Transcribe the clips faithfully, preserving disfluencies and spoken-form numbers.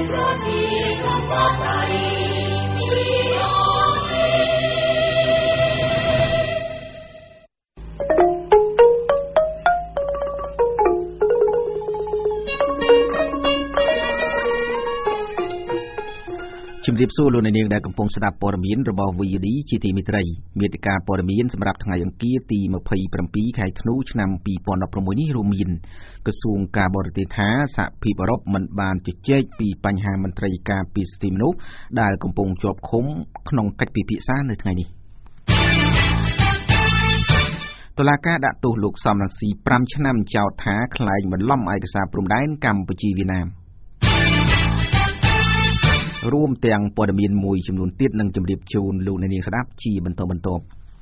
ជំរាបសួរលោកអ្នកនាងដែលកំពុងស្ដាប់ព័ត៌មានរបស់ វី ឌី ជាទីមេត្រីមាតិកាព័ត៌មានសម្រាប់ថ្ងៃអង្គារទីម្ភៃប្រាំពីរខែធ្នូឆ្នាំពីរពាន់ដប់ប្រាំមួយនេះរួមមានក្រសួងការបរទេសថាសហភាពអឺរ៉ុបមិនបានជជែកពីបញ្ហាមន្ត្រីការពារសិទ្ធិមនុស្សដែលកំពុងជាប់ឃុំក្នុងកិច្ចពិភាក្សានៅថ្ងៃនេះតុលាការដាក់ទោសលោកសំរងស៊ីប្រាំឆ្នាំចោទថាក្លែងបន្លំឯកសារព្រំដែនកម្ពុជាវៀតណាមរួមទាំងព័ត៌មានមួយចំនួនទៀតនឹងជម្រាបជូនលោកអ្នកនាងស្ដាប់ជាបន្តបន្ទាប់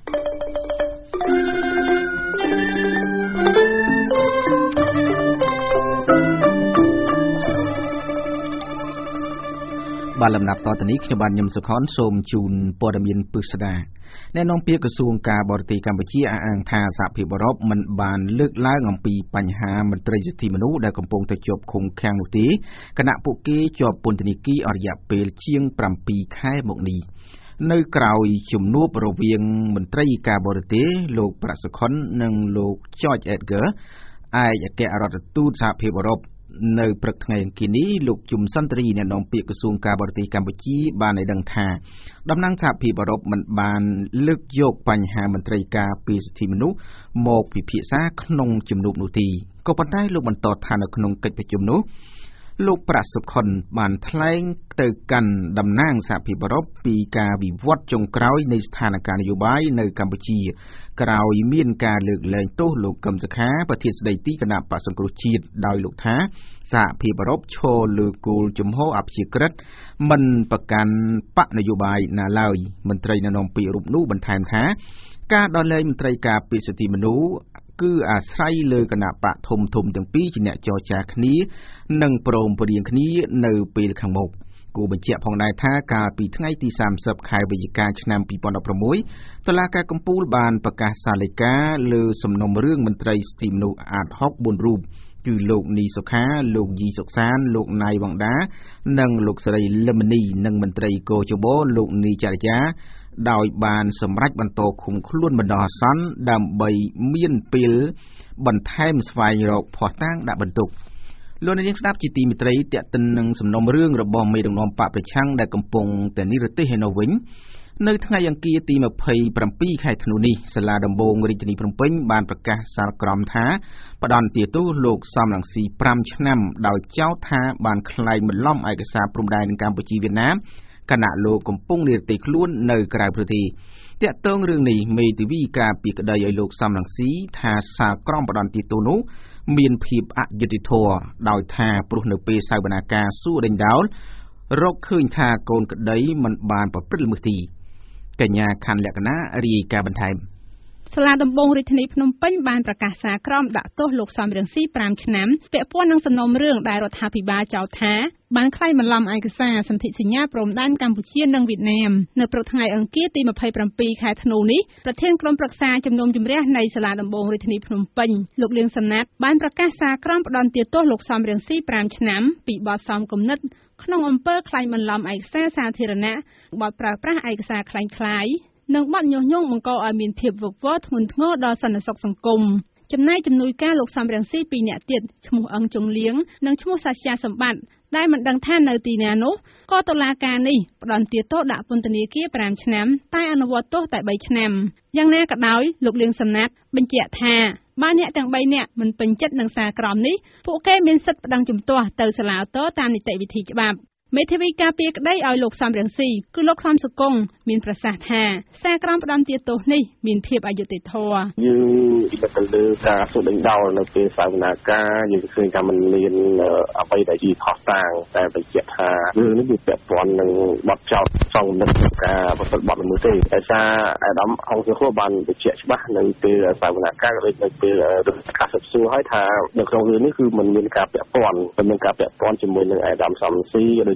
បាទលំដាប់តទៅនេះខ្ញុំបាទញឹមសុខនសូមជូនព័ត៌មានពិស្ដាអ្នកនាំពាក្យក្រសួងការបរទេសកម្ពុជាអះអាងថាសហភាពអឺរ៉ុបមិនបានលើកឡើងអំពីបញ្ហាមន្ត្រីសិទ្ធិមនុស្សដែលកំពុងតែជាប់ឃុំឃាំងនោះទេគណៈពួកគេជាប់ពន្ធនាគារអស់រយៈពេលជាងប្រាំពីរខែមកនេះនៅក្រៅជំនួបរវាងមន្ត្រីការបរទេសលោកប្រាក់សុខុននិងលោក George Edgar ឯកអគ្គរដ្ឋទូតសហភាពអឺរ៉ុបនៅព្រឹកថ្ងៃអង្គារនេះលោកជុំសន្តិរីអ្នកនាំពាក្យក្រសួងការបរទេសកម្ពុជាបានឲ្យដឹងថាតំណាងសហភាពអឺរ៉ុបមិនបានលើកយកបញ្ហាមន្ត្រីការពារសិទ្ធិមនុស្សមកពិភាក្សាក្នុងជំនួបនោះទេក៏ប៉ុន្តែលោកបន្តថានៅក្នុងកិច្ចប្រជុំនោះលោកប្រាក់សុខុនបានថ្លែងទៅកាន់តំណាងសហភាពអឺរ៉ុបពីការវិវត្តចុងក្រោយនៃស្ថានភាពនយោបាយនៅកម្ពុជាក្រោយមានការលើកលែងទោសលោកកឹមសុខាប្រធានស្ដីទីគណៈបក្សសង្គ្រោះជាតិដោយលោកថាសហភាពអឺរ៉ុបឈរលើគោលជំហរអព្យាក្រឹតមិនប្រកាន់បកនយោបាយណាឡើយមន្ត្រីនាំពាក្យរូបនោះបន្ថែមថាការដោះលែងមន្ត្រីការពារសិទ្ធិមនុស្សគឺអាស្រ័យលើគណៈបកធំធំទាំងពីរជាអ្នកចរចាគ្នានិងព្រមព្រៀងគ្នានៅពេលខាងមុខគូបញ្ជាក់ផងដែរថាកាលពីថ្ងៃទីសាមសិបខែវិច្ឆិកាឆ្នាំពីរពាន់ដប់ប្រាំមួយតុលាការកំពូលបានប្រកាសសាលដីកាលើសំណុំរឿងមន្ត្រីសិទ្ធិមនុស្សអាតហុកបួនរូបគឺលោកនីសុខាលោកយីសុកសានលោកណៃវង្ដានិងលោកស្រីលឹមនីនិងមន្ត្រីកោជបលោកនីចរិយាដោយបានសម្រេចបន្តឃុំខ្លួនបណ្ដោះអាសន្នដើម្បីមានពេលបន្ថែមស្វែងរកភស្តុតាងដាក់បន្ទុកលោកនាងស្ដាប់ជាទីមេត្រីតាក់ទិននឹងសំណុំរឿងរបស់មេដឹកនាំបកប្រឆាំងដែលកំពុងតែនិរទេសឯនោះវិញនៅថ្ងៃអង្គារទីម្ភៃប្រាំពីរខែធ្នូនេះសាលាដំបងរាជធានីភ្នំពេញបានប្រកាសសាលក្រមថាផ្ដន្ទាទោសលោកសំរងស៊ីប្រាំឆ្នាំដោយចោទថាបានក្លែងបន្លំឯកសារព្រំដែនកម្ពុជាវៀតណាមគណៈលោកកំពុងនិរទេសខ្លួននៅក្រៅប្រទេសតាក់ទងរឿងនេះមេធាវីការពីក្តីឲ្យលោកសំរងស៊ីថាសាលក្រមផ្ដន្ទាទោសនោះមានភាពអយុត្តិធម៌ដោយថាព្រោះនៅពេលសវនាការសួរដេញដោលរកឃើញថាកូនក្តីមិនបានប្រព្រឹត្តល្មើសទេកញ្ញាខណ្ឌលក្ខណៈរាយការណ៍បន្ថែមសាលាដំបងរាជធានីភ្នំពេញបានប្រកាសសាលក្រមដាក់ទោសលោកសំរងស៊ីប្រាំឆ្នាំពាក់ព័ន្ធនឹងសំណុំរឿងដែលរដ្ឋាភិបាលចោទថាបានក្លែងបន្លំឯកសារសន្ធិសញ្ញាព្រំដែនកម្ពុជានិងវៀតណាមនៅព្រឹកថ្ងៃអង្គារទីម្ភៃប្រាំពីរខែធ្នូនេះប្រធានក្រុមប្រឹក្សាជំនុំជម្រះនៃសាលាដំបងរាជធានីភ្នំពេញលោកលៀងសំណាតបានប្រកាសសាលក្រមផ្ដន្ទាទោសលោកសំរងស៊ីប្រាំឆ្នាំពីបទសំគំនិតក្នុងអំពើក្លែងបន្លំឯកសារសាធារណៈបទប្រើប្រាស់ឯកសារคล้ายៗនិងបទញុះញង់បង្កឲ្យមានភាពវឹកវរធ្ងន់ធ្ងរដល់សន្តិសុខសង្គមចំណែកជំនួយការលោកសំរងស៊ីពីរនាក់ទៀតឈ្មោះអឹងជុងលៀងនិងឈ្មោះសាស្ត្រាសម្បត្តិដែលមិនដឹងថានៅទីណានោះក៏តុលាការនេះផ្ដន្ទាទោសដាក់ពន្ធនាគារប្រាំឆ្នាំតែអនុវត្តទោសតែបីឆ្នាំយ៉ាងណាក៏ដោយលោកលៀងសំណាតបញ្ជាក់ថាបើអ្នកទាំងបីនាក់មិនពេញចិត្តនឹងសាលក្រមនេះពួកគេមានសិទ្ធិប្តឹងជំទាស់ទៅសាលាឧទ្ធរតាមនីតិវិធីច្បាប់មេធាវីការពារក្តីឲ្យលោកសំរងស៊ីគឺលោកខំសុគង្គមានប្រសាសន៍ថាសាលក្រមផ្ដន្ទាទោសនេះមានភាពអយុត្តិធម៌យើងពិនិត្យទៅលើការសួរដេញដោលនៅពេលសវនាការយើងឃើញថាมันមានអ្វីដែលជាខុសតាងតែបញ្ជាក់ថារឿងនេះវាពាក់ព័ន្ធនឹងបទចោទសងនិតការប្រព្រឹត្តបទល្មើសទេតែសារអាដាមអង្គសុខួរបានបញ្ជាក់ច្បាស់នៅពេលសវនាការក៏ដូចនៅពេលការសិក្សាឲ្យថានៅក្នុងរឿងនេះគឺมันមានការពាក់ព័ន្ធមិនមានការពាក់ព័ន្ធជាមួយនឹងអាដាមសំស៊ីដូច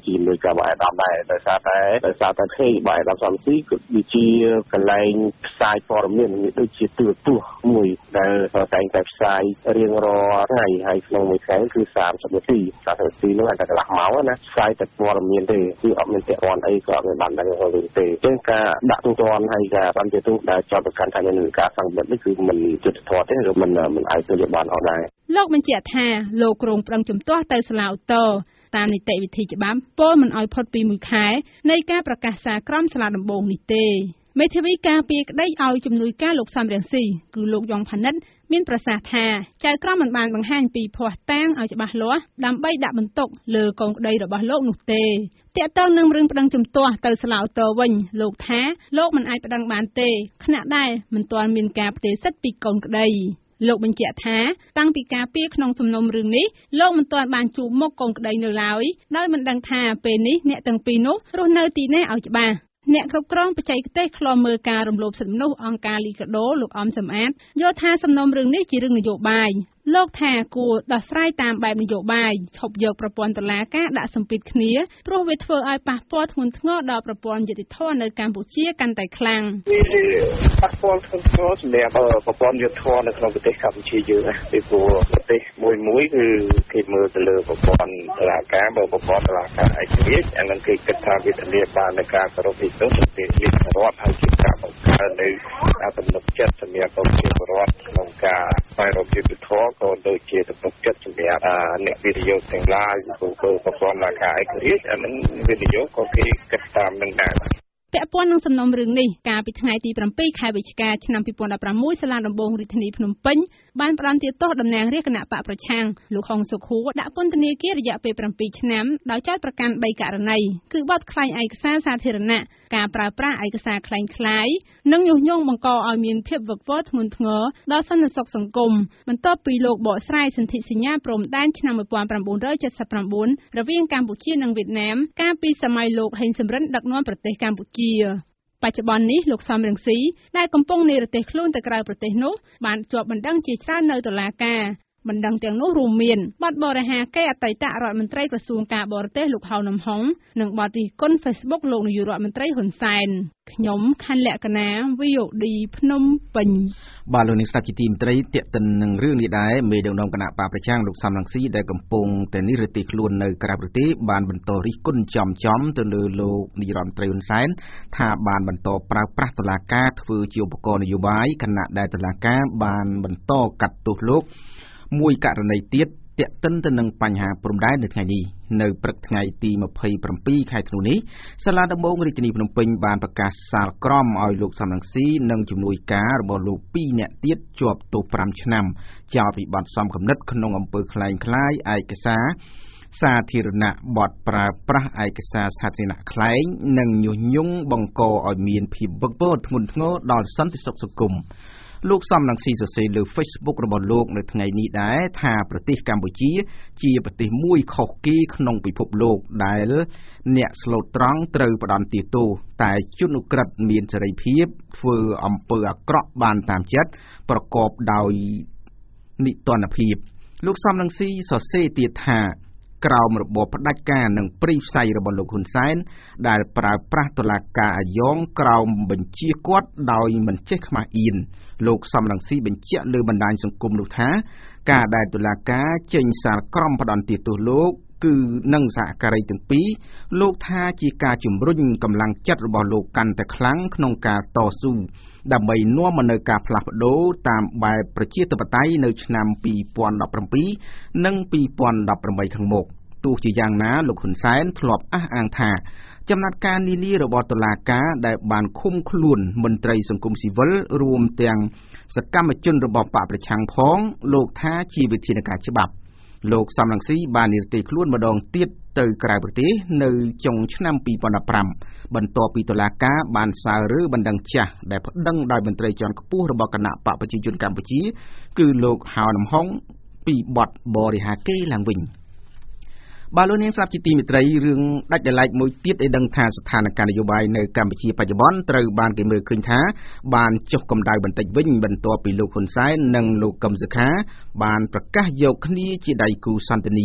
ជាមួយក៏បាយដំដែរដោយសារតែដោយសារតែឃើញបាយដំសំស៊ីគឺវាជាកន្លែងផ្សាយព័ត៌មានដូចជាទូរទស្សន៍មួយដែលតែងតែផ្សាយរៀងរាល់ថ្ងៃហើយក្នុងមួយថ្ងៃគឺសាមសិបនាទីសាមសិបនាទីនោះតែកន្លះម៉ោងណាផ្សាយតែព័ត៌មានទេគឺអត់មានពាក់ព័ន្ធអីក៏អត់មានបានដឹងរឿងទេអញ្ចឹងការដាក់ទូទាត់ហើយការបានជាទូដែលចោទប្រកាន់ថាមានការសង្កត់នេះគឺមិនយុត្តិធម៌ទេឬមិនមិនអាចទទួលបានអត់ដែរលោកបញ្ជាក់ថាលោកក្រុងប្រឹងជំទាស់ទៅសាលាឧទ្ធរតាមនីតិវិធីច្បាប់ពោលមិនឲ្យផុតពីមួយខែនៃការប្រកាសសារក្រមសាលាដំបូងនេះទេមេធាវីការពារក្តីឲ្យជំនួយការលោកសំរងស៊ីគឺលោកយ៉ងផានិតមានប្រសាសន៍ថាចៅក្រមមិនបានបង្ហាញពីភស្តុតាងឲ្យច្បាស់លាស់ដើម្បីដាក់បន្ទុកលើកូនក្តីរបស់លោកនោះទេទាក់ទងនឹងរឿងប្តឹងជំទាស់ទៅសាលាឧទ្ធរវិញលោកថាលោកមិនអាចប្តឹងបានទេខណៈដែលមិនទាន់មានការផ្ទេរសិទ្ធិពីកូនក្តីលោកបញ្ជាក់ថាតាំងពីការពារក្នុងសំណុំរឿងនេះលោកមិនទាន់បានជួបមុខកូនក្តីនៅឡើយដោយមិនដឹងថាពេលនេះអ្នកទាំងពីរនោះរស់នៅទីណាឲ្យច្បាស់អ្នកគ្រប់គ្រងបច្ចេកទេសឃ្លាំមើលការរំលោភសិទ្ធិមនុស្សអង្គការលីកាដូលោកអំសំអាតយល់ថាសំណុំរឿងនេះជារឿងនយោបាយលោកថាគួរដោះស្រាយតាមបែបនយោបាយឈប់យកប្រព័ន្ធតុលាការដាក់សម្ពាធគ្នាព្រោះវាធ្វើឲ្យប៉ះពាល់ធ្ងន់ធ្ងរដល់ប្រព័ន្ធយុត្តិធម៌នៅកម្ពុជាកាន់តែខ្លាំងវាប៉ះពាល់ធ្ងន់ធ្ងរសម្រាប់ប្រព័ន្ធយុត្តិធម៌នៅក្នុងប្រទេសកម្ពុជាយើងណាពីព្រោះប្រទេសមួយមួយគឺគេមើលទៅលើប្រព័ន្ធតុលាការបើប្រព័ន្ធតុលាការឯករាជ្យអានឹងគេគិតថាវាធានាបាននៃការគោរពពីទៅពីលទ្ធរដ្ឋហើយជាការបង្កើននៅការទំនុកចិត្តសម្រាប់ប្រជាពលរដ្ឋក្នុងការស្វែងរកយុត្តិធម៌ក៏ដូចជាទំនុកចិត្តសម្រាប់អ្នកវិនិយោគទាំងឡាយព្រោះប្រព័ន្ធតុលាការឯករាជ្យអានឹងវិនិយោគក៏គេគិតតាមនឹងដែរពាក់ព័ន្ធនឹងសំណុំរឿងនេះកាលពីថ្ងៃទីប្រាំពីរខែវិច្ឆិកាឆ្នាំពីរពាន់ដប់ប្រាំមួយសាលាដំបងរាជធានីភ្នំពេញបានផ្តន្ទាទោសតំណាងរាស្ត្រគណៈបកប្រឆាំងលោកហុងសុខួរដាក់ពន្ធនាគាររយៈពេលប្រាំពីរឆ្នាំដោយចោទប្រកាន់បីករណីគឺបទក្លែងឯកសារសាធារណៈការប្រើប្រាស់ឯកសារក្លែងក្លាយនិងញុះញង់បង្កឲ្យមានភាពវឹកវរធ្ងន់ធ្ងរដល់សន្តិសុខសង្គមបន្ទាប់ពីលោកបកស្រាយសន្ធិសញ្ញាព្រំដែនឆ្នាំmột nghìn chín trăm七十chínរវាងកម្ពុជានិងវៀតណាមកាលពីសម័យលោកហេងសំរិនដឹកនាំប្រទេសកម្ពុជាបច្ចុប្បន្ននេះលោកសំរងស៊ីដែលកំពុងនិរទេសខ្លួនទៅក្រៅប្រទេសនោះបានជាប់បណ្ដឹងជាច្រើននៅតុលាការបណ្ដឹងទាំងនោះរួមមានបទបរិហាកេរអតីតរដ្ឋមន្ត្រីក្រសួងការបរទេសលោកហៅនំហុងនិងបទរិះគន់ Facebook លោកនាយករដ្ឋមន្ត្រីហ៊ុនសែនខ្ញុំខណ្ឌលក្ខណា វី អូ ឌី ភ្នំពេញបាទលោកនាងស្ដាប់ជាទីមេត្រីទាក់ទិននឹងរឿងនេះដែរមេដឹកនាំគណៈបកប្រឆាំងលោកសំរងស៊ីដែលកំពុងតែនិរទេសខ្លួននៅក្រៅប្រទេសបានបន្តរិះគន់ចំចំទៅលើលោកនាយរដ្ឋមន្ត្រីហ៊ុនសែនថាបានបន្តប្រើប្រាស់តុលាការធ្វើជាឧបករណ៍នយោបាយខណៈដែលតុលាការបានបន្តកាត់ទោសលោកមួយករណីទៀតទាក់ទិនទៅនឹងបញ្ហាព្រំដែននៅថ្ងៃនេះនៅព្រឹកថ្ងៃទីម្ភៃប្រាំពីរខែធ្នូនេះសាលាដំបងរាជធានីភ្នំពេញបានប្រកាសសាលក្រមឲ្យលោកសំរងស៊ីនិងជំនួយការរបស់លោកពីរនាក់ទៀតជាប់ទោសប្រាំឆ្នាំចោទពីបទសំគំនិតក្នុងអំពើក្លែងក្លាយឯកសារសាធារណៈបទប្រើប្រាស់ឯកសារសាធារណៈក្លែងនិងញុះញង់បង្កឲ្យមានភាពវឹកវរធ្ងន់ធ្ងរដល់សន្តិសុខសង្គមលោកសំរងស៊ីសរសេរលើ Facebook របស់លោកនៅថ្ងៃនេះដែរថាប្រទេសកម្ពុជាជាប្រទេសមួយខុសគេក្នុងពិភពលោកដែលអ្នកស្លូតត្រង់ត្រូវផ្ដន្ទាទោសតែជនឧក្រិដ្ឋមានសេរីភាពធ្វើអំពើអាក្រក់បានតាមចិត្តប្រកបដោយនិទានភាពលោកសំរងស៊ីសរសេរទៀតថាក្រោមរបបផ្ដាច់ការនិងព្រៃផ្សៃរបស់លោកហ៊ុនសែនដែលប្រើប្រាស់តុលាការអាយ៉ងក្រោមបញ្ជាគាត់ដោយមិនចេះខ្មាស់អៀនលោកសំរងស៊ីបញ្ជាក់លើបណ្ដាញសង្គមនោះថាការដែលតុលាការចេញសាលក្រមផ្ដន្ទាទោសលោកគឺនឹងសហការីទាំងពីរលោកថាជាការជំរុញកម្លាំងចិត្តរបស់លោកកាន់តែខ្លាំងក្នុងការតស៊ូដើម្បីនាំមកនូវការផ្លាស់ប្ដូរតាមបែបប្រជាធិបតេយ្យនៅឆ្នាំពីរពាន់ដប់ប្រាំពីរនិងពីរពាន់ដប់ប្រាំបីខាងមុខទោះជាយ៉ាងណាលោកហ៊ុនសែនធ្លាប់អះអាងថាចំណាត់ការនានារបស់តុលាការដែលបានឃុំខ្លួនមន្ត្រីសង្គមស៊ីវិលរួមទាំងសកម្មជនរបស់បកប្រឆាំងផងលោកថាជាវិធានការច្បាប់លោកសំរងស៊ីបាននិរទេសខ្លួនម្ដងទៀតទៅក្រៅប្រទេសនៅចុងឆ្នាំពីរពាន់ដប់ប្រាំបន្ទាប់ពីតុលាការបានសើរើបណ្ដឹងចាស់ដែលប្តឹងដោយមន្ត្រីជាន់ខ្ពស់របស់គណៈបកប្រជាជនកម្ពុជាគឺលោកហៅនំហុងពីបទបរិហាកេរឡើងវិញបាទលោកនាងស្ដាប់ជាទីមេត្រីរឿងដាច់ដライមួយទៀតឲ្យដឹងថាស្ថានភាពនយោបាយនៅកម្ពុជាបច្ចុប្បន្នត្រូវបានគេមើលឃើញថាបានចុះកម្ដៅបន្តិចវិញបន្ទាប់ពីលោកហ៊ុនសែននិងលោកកឹមសុខាបានប្រកាសយកគ្នាជាដៃគូសន្ទនា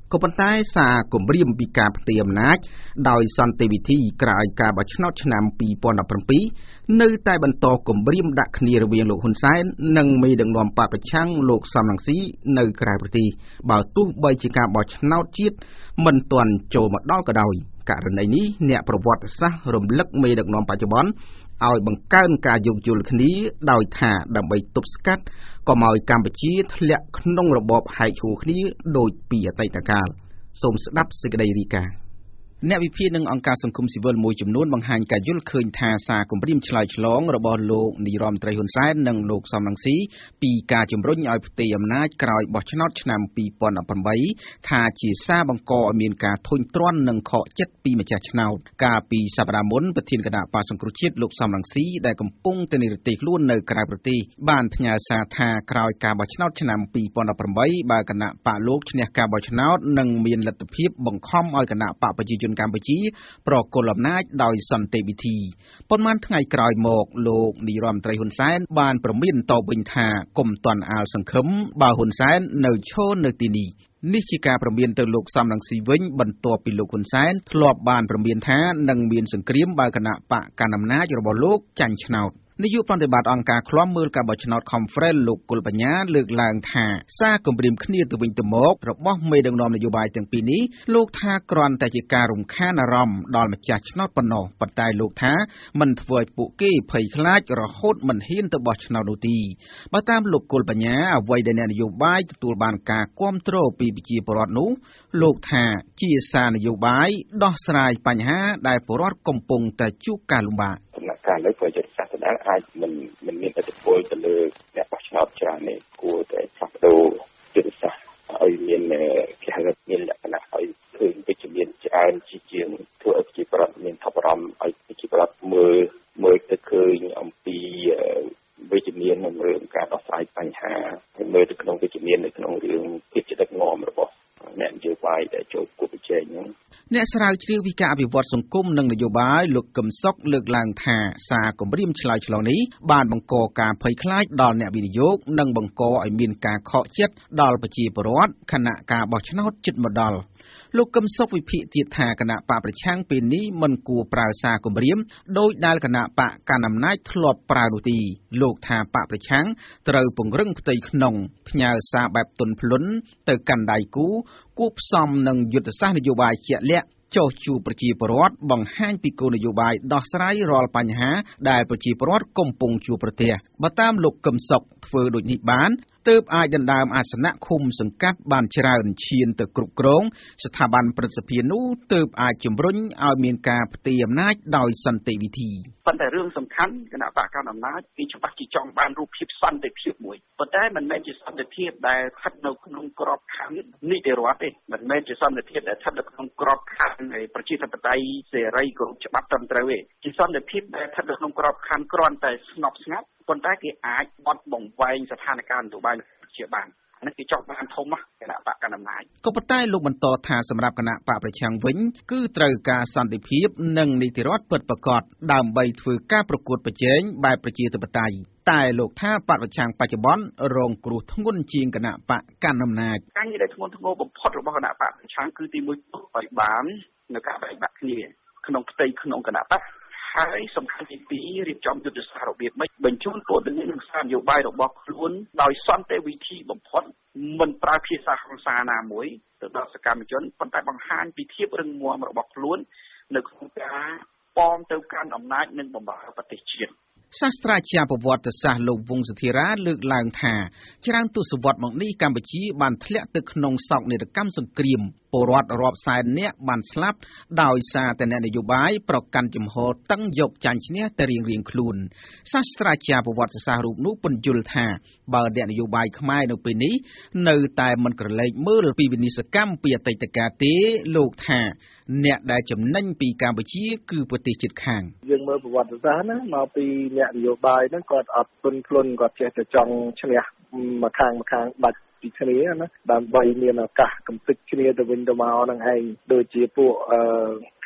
ក៏ប៉ុន្តែសារគម្រាមពីការផ្ទេរអំណាចដោយសន្តិវិធីក្រោយការបោះឆ្នោតឆ្នាំពីរពាន់ដប់ប្រាំពីរនៅតែបន្តគម្រាមដាក់គ្នារវាងលោកហ៊ុនសែននិងមេដឹកនាំបកប្រឆាំងលោកសំរងស៊ីនៅក្រៅប្រទេសបើទោះបីជាការបោះឆ្នោតជាតិមិនទាន់ចូលមកដល់ក៏ដោយករណីនេះអ្នកប្រវត្តិសាស្ត្ររំលឹកមេដឹកនាំបច្ចុប្បន្នឲ្យបង្កើនការយោគយល់គ្នាដោយថាដើម្បីទប់ស្កាត់កុំឲ្យកម្ពុជាធ្លាក់ក្នុងរបបហែកហួរគ្នាដូចពីអតីតកាលសូមស្ដាប់សេចក្តីរាយការណ៍អ្នកវិភាគនិងអង្គការសង្គមស៊ីវិលមួយចំនួនបង្ហាញការយល់ឃើញថាសារគម្រាមឆ្លើយឆ្លងរបស់លោកនាយរដ្ឋមន្ត្រីហ៊ុនសែននិងលោកសំរងស៊ីពីការជំរុញឲ្យផ្ទេរអំណាចក្រោយបោះឆ្នោតឆ្នាំពីរពាន់ដប់ប្រាំបីថាជាសារបង្កឲ្យមានការធុញទ្រាន់និងខកចិត្តពីម្ចាស់ឆ្នោតកាលពីសប្តាហ៍មុនប្រធានគណៈបក្សសង្គ្រោះជាតិលោកសំរងស៊ីដែលកំពុងទៅនិរទេសខ្លួននៅក្រៅប្រទេសបានផ្ញើសារថាក្រោយការបោះឆ្នោតឆ្នាំពីរពាន់ដប់ប្រាំបីបើគណៈបកលោកឈ្នះការបោះឆ្នោតនិងមានលទ្ធភាពបង្ខំឲ្យគណៈបកប្រជាកម្ពុជាប្រគល់អំណាចដោយសន្តិវិធីប៉ុន្មានថ្ងៃក្រោយមកលោកនាយរដ្ឋមន្ត្រីហ៊ុនសែនបានប្រមានតបវិញថាកុំទាន់អាលសង្ឃឹមបើហ៊ុនសែននៅឈរនៅទីនេះនេះជាការប្រមានទៅលោកសំរងស៊ីវិញបន្ទាប់ពីលោកហ៊ុនសែនធ្លាប់បានប្រមានថានឹងមានសង្គ្រាមបើគណៈបកកណ្ដាលអំណាចរបស់លោកចាញ់ឆ្នោតនាយកប្រតិបត្តិអង្គការឃ្លាំមើលការបោះឆ្នោត Conference លោកគុលបញ្ញាលើកឡើងថាសារគម្រាមគ្នាទៅវិញទៅមករបស់មេដឹកនាំនយោបាយទាំងពីរនេះលោកថាគ្រាន់តែជាការរំខានអារម្មណ៍ដល់ម្ចាស់ឆ្នោតប៉ុណ្ណោះប៉ុន្តែលោកថាមិនធ្វើឲ្យពួកគេភ័យខ្លាចរហូតមិនហ៊ានទៅបោះឆ្នោតនោះទេបើតាមលោកគុលបញ្ញាអ្វីដែលអ្នកនយោបាយទទួលបានការគាំទ្រពីប្រជាពលរដ្ឋនោះលោកថាជាសារនយោបាយដោះស្រាយបញ្ហាដែលពលរដ្ឋកំពុងតែជួបការលំបាកការលើកប្រយោជន៍សាសនាអាចមិនមិនមានឥទ្ធិពលទៅលើអ្នកបោះឆ្នោតច្រើនទេគួរតែផ្លាស់ប្ដូរយុទ្ធសាស្ត្រឲ្យមានគេហៅថាមានលក្ខណៈឲ្យឃើញវិជ្ជមានច្រើនជាជាងធ្វើឲ្យប្រជាពលរដ្ឋមានថប់បារម្ភឲ្យប្រជាពលរដ្ឋមើលមើលទៅឃើញអំពីវិជ្ជមានក្នុងរឿងការដោះស្រាយបញ្ហាហើយមើលទៅក្នុងវិជ្ជមាននៅក្នុងរឿងភាពជាដឹកនាំរបស់អ្នកនយោបាយដែលចូលគូប្រជែងហ្នឹងអ្នកស្រាវជ្រាវវិការអភិវឌ្ឍសង្គមនិងនយោបាយលោកកឹមសុខលើកឡើងថាសារគម្រាមឆ្លើយឆ្លងនេះបានបង្កការភ័យខ្លាចដល់អ្នកវិនិយោគនិងបង្កឲ្យមានការខកចិត្តដល់ប្រជាពលរដ្ឋខណៈការបោះឆ្នោតជិតមកដល់លោកកឹមសុខវិភាគទៀតថាគណៈបកប្រឆាំងពេលនេះមិនគួរប្រើសារគម្រាមដោយដែលគណៈបកកណ្ដាលអំណាចធ្លាប់ប្រើនោះទេលោកថាបកប្រឆាំងត្រូវពង្រឹងផ្ទៃក្នុងផ្ញើសារបែបទន់ភ្លន់ទៅកាន់ដៃគូគួបផ្សំនឹងយុទ្ធសាស្ត្រនយោបាយជាក់លាក់ចោះជួបប្រជាពលរដ្ឋបង្ហាញពីគោលនយោបាយដោះស្រាយរាល់បញ្ហាដែលប្រជាពលរដ្ឋកំពុងជួបប្រទះបើតាមលោកកឹមសុខធ្វើដូចនេះបានទើបអាចដណ្ដើមអាសនៈឃុំសង្កាត់បានច្រើនឈានទៅគ្រប់គ្រងស្ថាប័នព្រឹទ្ធសភានោះទើបអាចជំរុញឲ្យមានការផ្ទេរអំណាចដោយសន្តិវិធីប៉ុន្តែរឿងសំខាន់គណៈបកកណ្ដាលអំណាចគេច្បាស់ជាចង់បានរូបភាពសន្តិភាពមួយប៉ុន្តែមិនមែនជាសន្តិភាពដែលស្ថិតនៅក្នុងក្របខ័ណ្ឌនីតិរដ្ឋទេមិនមែនជាសន្តិភាពដែលស្ថិតនៅក្នុងក្របខ័ណ្ឌនៃប្រជាធិបតេយ្យសេរីគោរពច្បាប់ត្រឹមត្រូវទេជាសន្តិភាពដែលស្ថិតនៅក្នុងក្របខ័ណ្ឌគ្រាន់តែស្ងប់ស្ងាត់ប៉ុន្តែគេអាចបត់បង្វែងស្ថានភាពនយោបាយជាបាននេះគេចង់បានធំគណៈបកកណ្ដាលអំណាចក៏ប៉ុន្តែលោកបន្តថាសម្រាប់គណៈបកប្រឆាំងវិញគឺត្រូវការសន្តិភាពនិងនីតិរដ្ឋពិតប្រាកដដើម្បីធ្វើការប្រកួតប្រជែងបែបប្រជាធិបតេយ្យតែលោកថាបកប្រឆាំងបច្ចុប្បន្នរងគ្រោះធ្ងន់ជាងគណៈបកកណ្ដាលអំណាចការងារដែលធ្ងន់ធ្ងរបំផុតរបស់គណៈបកប្រឆាំងគឺទីមួយទុកឲ្យបាននៅការបែកបាក់គ្នាក្នុងផ្ទៃក្នុងគណៈបកហើយសំខាន់ទីពីររៀបចំយុទ្ធសាស្ត្ររបៀបម៉េចបញ្ជូនពលរដ្ឋនិងសារនយោបាយរបស់ខ្លួនដោយសន្តិវិធីបំផុតមិនប្រើភាសាហិង្សាណាមួយទៅដល់សកម្មជនប៉ុន្តែបង្ហាញពីភាពរឹងមាំរបស់ខ្លួននៅក្នុងការប៉ងទៅកាន់អំណាចនិងបំរើប្រទេសជាតិសាស្ត្រាចារ្យប្រវត្តិសាស្ត្រលោកវង្សធិរាលើកឡើងថាច្រើនទសវត្សរ៍មកនេះកម្ពុជាបានធ្លាក់ទៅក្នុងសោកនាដកម្មសង្គ្រាមពលរដ្ឋរាប់សែននាក់បានស្លាប់ដោយសារតែអ្នកនយោបាយប្រកាន់ជំហរតឹងយកចាញ់ឈ្នះតែរៀងៗខ្លួនសាស្ត្រាចារ្យប្រវត្តិសាស្ត្ររូបនោះពន្យល់ថាបើអ្នកនយោបាយខ្មែរនៅពេលនេះនៅតែមិនក្រឡេកមើលពីវិនិស្សកម្មពីអតីតកាលទេលោកថាអ្នកដែលចំណេញពីកម្ពុជាគឺប្រទេសជិតខាងយើងមើលប្រវត្តិសាស្ត្រណាមកពីអ្នកនយោបាយហ្នឹងគាត់អត់ទន់ភ្លន់គាត់ចេះតែចង់ឈ្នះមកខាងមកខាងបាច់ពីគ្នាណាដើម្បីមានឱកាសកំទេចគ្នាទៅវិញទៅមកហ្នឹងឯងដូចជាពួកអឺខ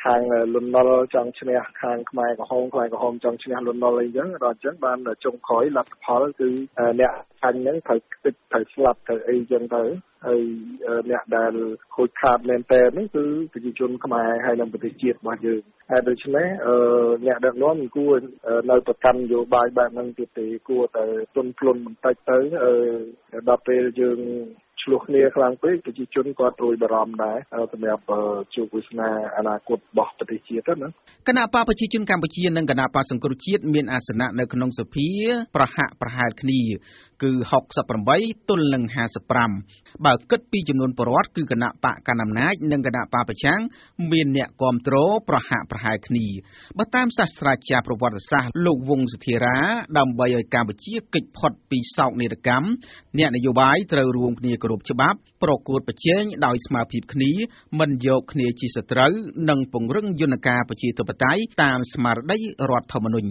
ខាងលន់នល់ចង់ឈ្នះខាងខ្មែរក្រហមខ្មែរក្រហមចង់ឈ្នះលន់នល់អីចឹងដល់អញ្ចឹងបានចុងក្រោយលទ្ធផលគឺអ្នកអញហ្នឹងត្រូវគិតត្រូវស្លាប់ទៅអីចឹងទៅហើយអ្នកដែលខូចខាតមែនតើនេះគឺប្រជាជនខ្មែរហើយនិងប្រទេសជាតិរបស់យើងហើយដូច្នេះអ្នកដឹកនាំគួរនៅប្រកាន់នយោបាយបែបហ្នឹងទៀតទេគួរតែទន់ភ្លន់បន្តិចទៅដល់ពេលយើងឆ្លោះគ្នាខ្លាំងពេកប្រជាជនគាត់រួយបារម្ភដែរសម្រាប់ជោគវាសនាអនាគតរបស់ប្រទេសជាតិណាគណៈបកប្រជាជនកម្ពុជានិងគណៈបកសង្គ្រោះជាតិមានអាសនៈនៅក្នុងសភាប្រហាក់ប្រហែលគ្នាគឺហុកសិបប្រាំបីទល់នឹងហាសិបប្រាំបើគិតពីចំនួនប្រវត្តិគឺគណៈបកកណ្ដាលអំណាចនិងគណៈបកប្រឆាំងមានអ្នកគាំទ្រប្រហាក់ប្រហែលគ្នាបើតាមសាស្ត្រាចារ្យប្រវត្តិសាស្ត្រលោកវង្សធិរាដើម្បីឲ្យកម្ពុជាគេចផុតពីសោកនាដកម្មអ្នកនយោបាយត្រូវរួមគ្នាគោរពច្បាប់ប្រកួតប្រជែងដោយស្មារតីគ្នាមិនយកគ្នាជាសត្រូវនិងពង្រឹងយន្តការប្រជាធិបតេយ្យតាមស្មារតីរដ្ឋធម្មនុញ្ញ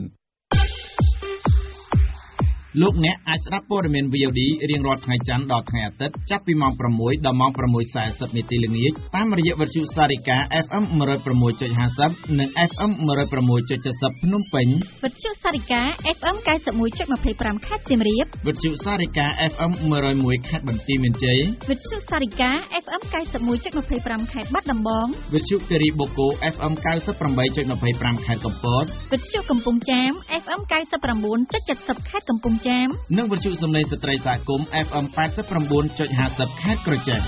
លោកអ្នកអាចស្ដាប់ព័ត៌មាន វី អូ ឌី រៀងរាល់ថ្ងៃច័ន្ទដល់ថ្ងៃអាទិត្យចាប់ពីម៉ោង 6 ដល់ម៉ោង 6:40 នាទីល្ងាចតាមរយៈវិទ្យុសារិកា អេហ្វ អេម one oh six point five zero និង អេហ្វ អេម one oh six point seven zero ភ្នំពេញវិទ្យុសារិកា អេហ្វ អេម ninety-one point two five ខេត្តសៀមរាបវិទ្យុសារិកា អេហ្វ អេម one oh one ខេត្តបន្ទាយមានជ័យវិទ្យុសារិកា អេហ្វ អេម ninety-one point two five ខេត្តបាត់ដំបងវិទ្យុគិរីបូកូ អេហ្វ អេម ninety-eight point two five ខេត្តកំពតវិទ្យុកំពង់ចាម អេហ្វ អេម ninety-nine point seven zero ខេត្តកំពង់ចាមនិងវិទ្យុសំឡេងស្ត្រីសហគមន៍ អេហ្វ អេម eighty-nine point five zero ខេត្តក្រចេះ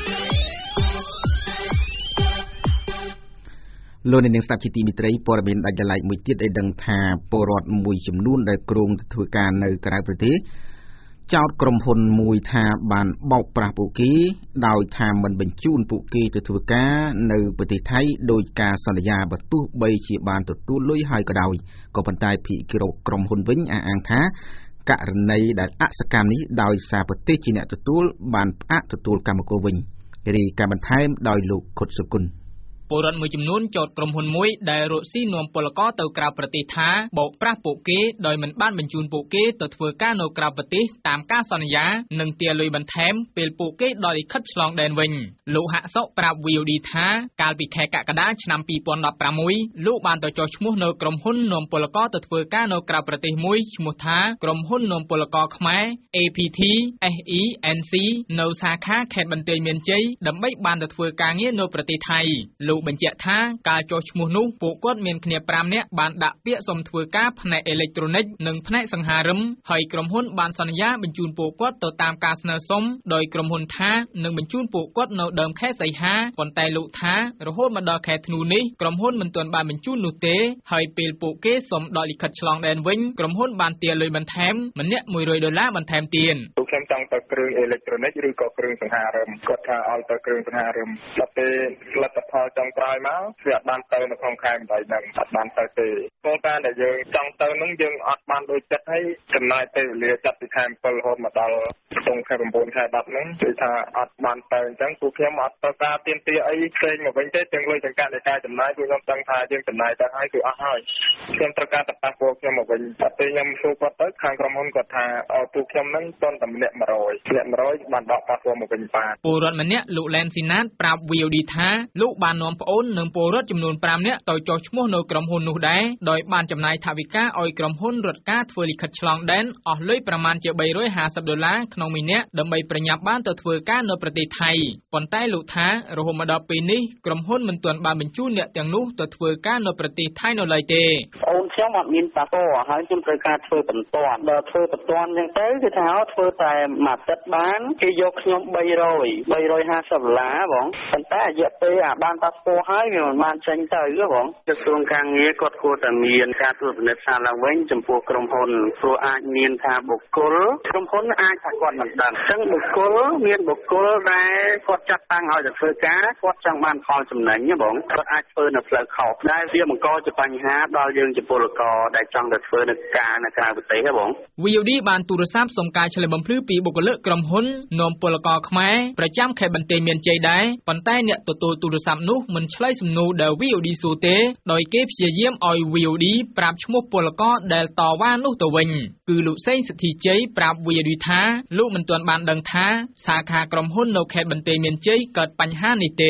លោកនាងស្ដាប់ជាទីមេត្រីព័ត៌មានដាច់ដライមួយទៀតឲ្យដឹងថាពលរដ្ឋមួយចំនួនដែលគ្រោងធ្វើការនៅក្រៅប្រទេសចោទក្រុមហ៊ុនមួយថាបានបោកប្រាស់ពួកគេដោយថាមិនបញ្ជូនពួកគេទៅធ្វើការនៅប្រទេសថៃដោយការសន្យាបើទោះបីជាបានទទួលលុយហើយក៏ដោយក៏ប៉ុន្តែភាគីក្រុមហ៊ុនវិញអះអាងថាករណីដែលអសកម្មនេះដោយសារប្រទេសជាអ្នកទទួលបានផ្អាកទទួលកម្មករវិញរីកាបន្ថែមដោយលោកខុតសុគន្ធពលរដ្ឋមួយចំនួនចោទក្រុមហ៊ុនមួយដែលរកស៊ីនាំពលករទៅក្រៅប្រទេសថាបោកប្រាស់ពួកគេដោយមិនបានបញ្ជូនពួកគេទៅធ្វើការនៅក្រៅប្រទេសតាមការសន្យានិងទារលុយបន្ថែមពេលពួកគេដល់លិខិតឆ្លងដែនវិញលោកហាក់សុកប្រាប់ វី អូ ឌី ថាកាលពីខែកក្កដាឆ្នាំtwo thousand sixteenលោកបានទៅចុះឈ្មោះនៅក្រុមហ៊ុននាំពលករទៅធ្វើការនៅក្រៅប្រទេសមួយឈ្មោះថាក្រុមហ៊ុននាំពលករខ្មែរ អេ ភី ធី អេស អ៊ី អេន ស៊ី នៅសាខាខេត្តបន្ទាយមានជ័យដើម្បីបានទៅធ្វើការងារនៅប្រទេសថៃលោកបញ្ជាក់ថាការចុះឈ្មោះនោះពួកគាត់មានគ្នាfiveនាក់បានដាក់ពាក្យសុំធ្វើការផ្នែកអេឡិចត្រូនិកនិងផ្នែកសង្ហារិមហើយក្រុមហ៊ុនបានសន្យាបញ្ជូនពួកគាត់ទៅតាមការស្នើសុំដោយក្រុមហ៊ុនថានឹងបញ្ជូនពួកគាត់នៅដើមខែសីហាប៉ុន្តែលោកថារហូតមកដល់ខែធ្នូនេះក្រុមហ៊ុនមិនទាន់បានបញ្ជូននោះទេហើយពេលពួកគេសុំដកលិខិតឆ្លងដែនវិញក្រុមហ៊ុនបានទារលុយបន្ថែមម្នាក់one hundredដុល្លារបន្ថែមទៀតពួកខ្ញុំចង់ទៅគ្រឿងអេឡិចត្រូនិកឬក៏គ្រឿងសង្ហារិមគាត់ថាឲ្យទៅគ្រឿងសង្ហារិមដល់ពេលលទ្ធផលចុងក្រោយមកវាអត់បានទៅនៅក្នុងខែម្ដងហ្នឹងអត់បានទៅទេព្រោះតែដែលយើងចង់ទៅហ្នឹងយើងអត់បានដូចចិត្តឲ្យចំណាយពេលវេលាចាប់ពីខែsevenរហូតមកដល់ក្នុងខែnineខែtenហ្នឹងគឺថាអត់បានទៅអញ្ចឹងពួកខ្ញុំអត់ទៅការទៀមទាអីផ្សេងមកវិញទេទាំងលុយទាំងការនៃការចំណាយពួកខ្ញុំដឹងថាយើងចំណាយទៅហើយគឺអស់ហើយខ្ញុំត្រូវការទៅប៉ះពួកខ្ញុំមកវិញតែពេលខ្ញុំសួរគាត់ទៅខាងក្រុមហ៊ុនគាត់ថាឲ្យពួកខ្ញុំហ្នឹងទាន់តែម្នាក់one hundredម្នាក់one hundredបានដកប៉ះពួកមកវិញបាទពលរដ្ឋម្នាក់លោកឡែនស៊ីណាតប្រាប់ វី អូ ឌី ថាលោកបាននាំប្អូននិងពលរដ្ឋចំនួនfiveនាក់ទៅចុះឈ្មោះនៅក្រុមហ៊ុននោះដែរដោយបានចំណាយថវិកាឲ្យក្រុមហ៊ុនរត់ការធ្វើលិខិតឆ្លងដែនអស់លុយប្រមាណជាthree hundred fiftyដុល្លារក្នុងមួយនាក់ដើម្បីប្រញាប់បានទៅធ្វើការនៅប្រទេសថៃប៉ុន្តែលោកថារហូតមកដល់ពេលនេះក្រុមហ៊ុនមិនទាន់បានបញ្ជូនអ្នកទាំងនោះទៅធ្វើការនៅប្រទេសថៃនៅឡើយទេអូនខ្ញុំអត់មានប៉ាសពតហើយខ្ញុំត្រូវការធ្វើបន្ទាន់ដល់ធ្វើបន្ទាន់អញ្ចឹងទៅគឺថាធ្វើតែមួយអាទិត្យបានគេយកខ្ញុំthree hundred three hundred fiftyដុល្លារបងប៉ុន្តែរយៈពេលអាបានប៉ាសពតហើយវាមិនបានចេញទៅបងក្រសួងការងារគាត់គួរតែមានការត្រួតពិនិត្យសារឡើងវិញចំពោះក្រុមហ៊ុនព្រោះអាចមានថាបុគ្គលក្រុមហ៊ុនអាចថាគាត់មិនដឹងអញ្ចឹងបុគ្គលមានបុគ្គលដែលគាត់ចាត់តាំងឲ្យទៅធ្វើការគាត់ចង់បានផលចំណេញបងគាត់អាចធ្វើនៅផ្លូវខុសដែលវាបង្កជាបញ្ហាដល់យើងជាពលករដែលចង់ទៅធ្វើនៅការនៅក្រៅប្រទេសបងវី អូ ឌី បានទូរស័ព្ទសុំការឆ្លើយបំភ្លឺពីបុគ្គលិកក្រុមហ៊ុននាំពលករខ្មែរប្រចាំខេត្តបន្ទាយមានជ័យដែរប៉ុន្តែអ្នកទទួលទូរស័ព្ទនោះមិនឆ្លើយសំណួរដែល វី អូ ឌី សួរទេដោយគេព្យាយាមឲ្យ វី អូ ឌី ប្រាប់ឈ្មោះពលករដែលតវ៉ានោះទៅវិញគឺលោកសេងសិទ្ធិជ័យប្រាប់ វី អូ ឌី ថាលោកមិនទាន់បានដឹងថាសាខាក្រុមហ៊ុននៅខេត្តបន្ទាយមានជ័យកើតបញ្ហានេះទេ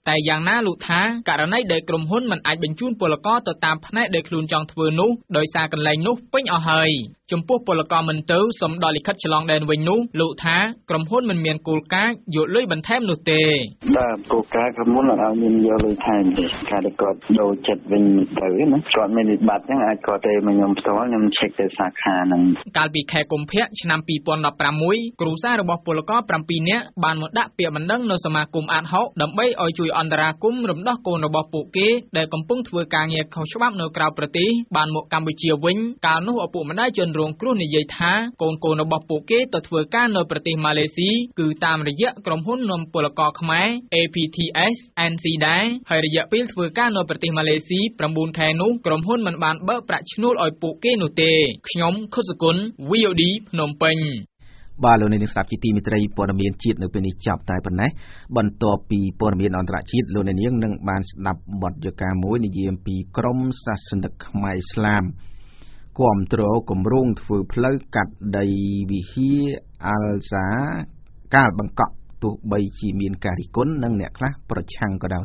តែយ៉ាងណាលោកថាករណីដែលក្រុមហ៊ុនមិនអាចបញ្ជូនពលករទៅតាមផ្នែកដែលខ្លួនចង់ធ្វើនោះដោយសារកន្លែងនោះពេញអស់ហើយចំពោះពលករមិនទៅសូមដល់លិខិតឆ្លងដែនវិញនោះលោកថាក្រុមហ៊ុនមិនមានគោលការណ៍យកលុយបន្ថែមនោះទេបាទគោលការណ៍ក្រុមហ៊ុនអត់មានយកលុយថែមទេការដែលគាត់ដូរចិត្តវិញទៅណាគាត់មានវិបត្តិចឹងអាចគាត់ទេមកខ្ញុំផ្ទាល់ខ្ញុំ check ទៅសាខាហ្នឹងកាលពីខែកុម្ភៈឆ្នាំពីរពាន់ដប់ប្រាំមួយគ្រួសាររបស់ពលករប្រាំពីរនាក់បានមកដាក់ពាក្យបណ្ដឹងនៅសមាគមអាតហុកដើម្បីឲ្យជួយអន្តរាគមន៍រំដោះកូនរបស់ពួកគេដែលកំពុងធ្វើការងារខុសច្បាប់នៅក្រៅប្រទេសបានមកកម្ពុជាវិញកាលនោះឪពុកម្ដាយជនរងគ្រោះនិយាយថាកូនកូនរបស់ពួកគេទៅធ្វើការនៅប្រទេសម៉ាឡេស៊ីគឺតាមរយៈក្រុមហ៊ុននាំពលករខ្មែរ A P T S N C ដែរហើយរយៈពេលធ្វើការនៅប្រទេសម៉ាឡេស៊ីប្រាំបួនខែនោះក្រុមហ៊ុនមិនបានបើកប្រាក់ឈ្នួលឲ្យពួកគេនោះទេខ្ញុំខុសគុណ V O D ភ្នំពេញបាទលោកនាងស្ដាប់ជាទីមេត្រីព័ត៌មានជាតិនៅពេលនេះចាប់តែប៉ុណ្ណេះបន្ទាប់ពីព័ត៌មានអន្តរជាតិលោកនាងនឹងបានស្ដាប់បទយកាមួយនិយាយអំពីក្រមសាសនិកខ្មែរឥស្លាមគាំទ្រគម្រោងធ្វើផ្លូវកាត់ដីវិហារអាល់សាកាលបង្កក់ទោះបីជាមានការរិះគន់និងអ្នកខ្លះប្រឆាំងក៏ដោយ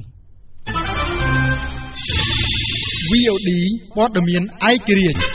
V O D ព័ត៌មានឯករាជ្យ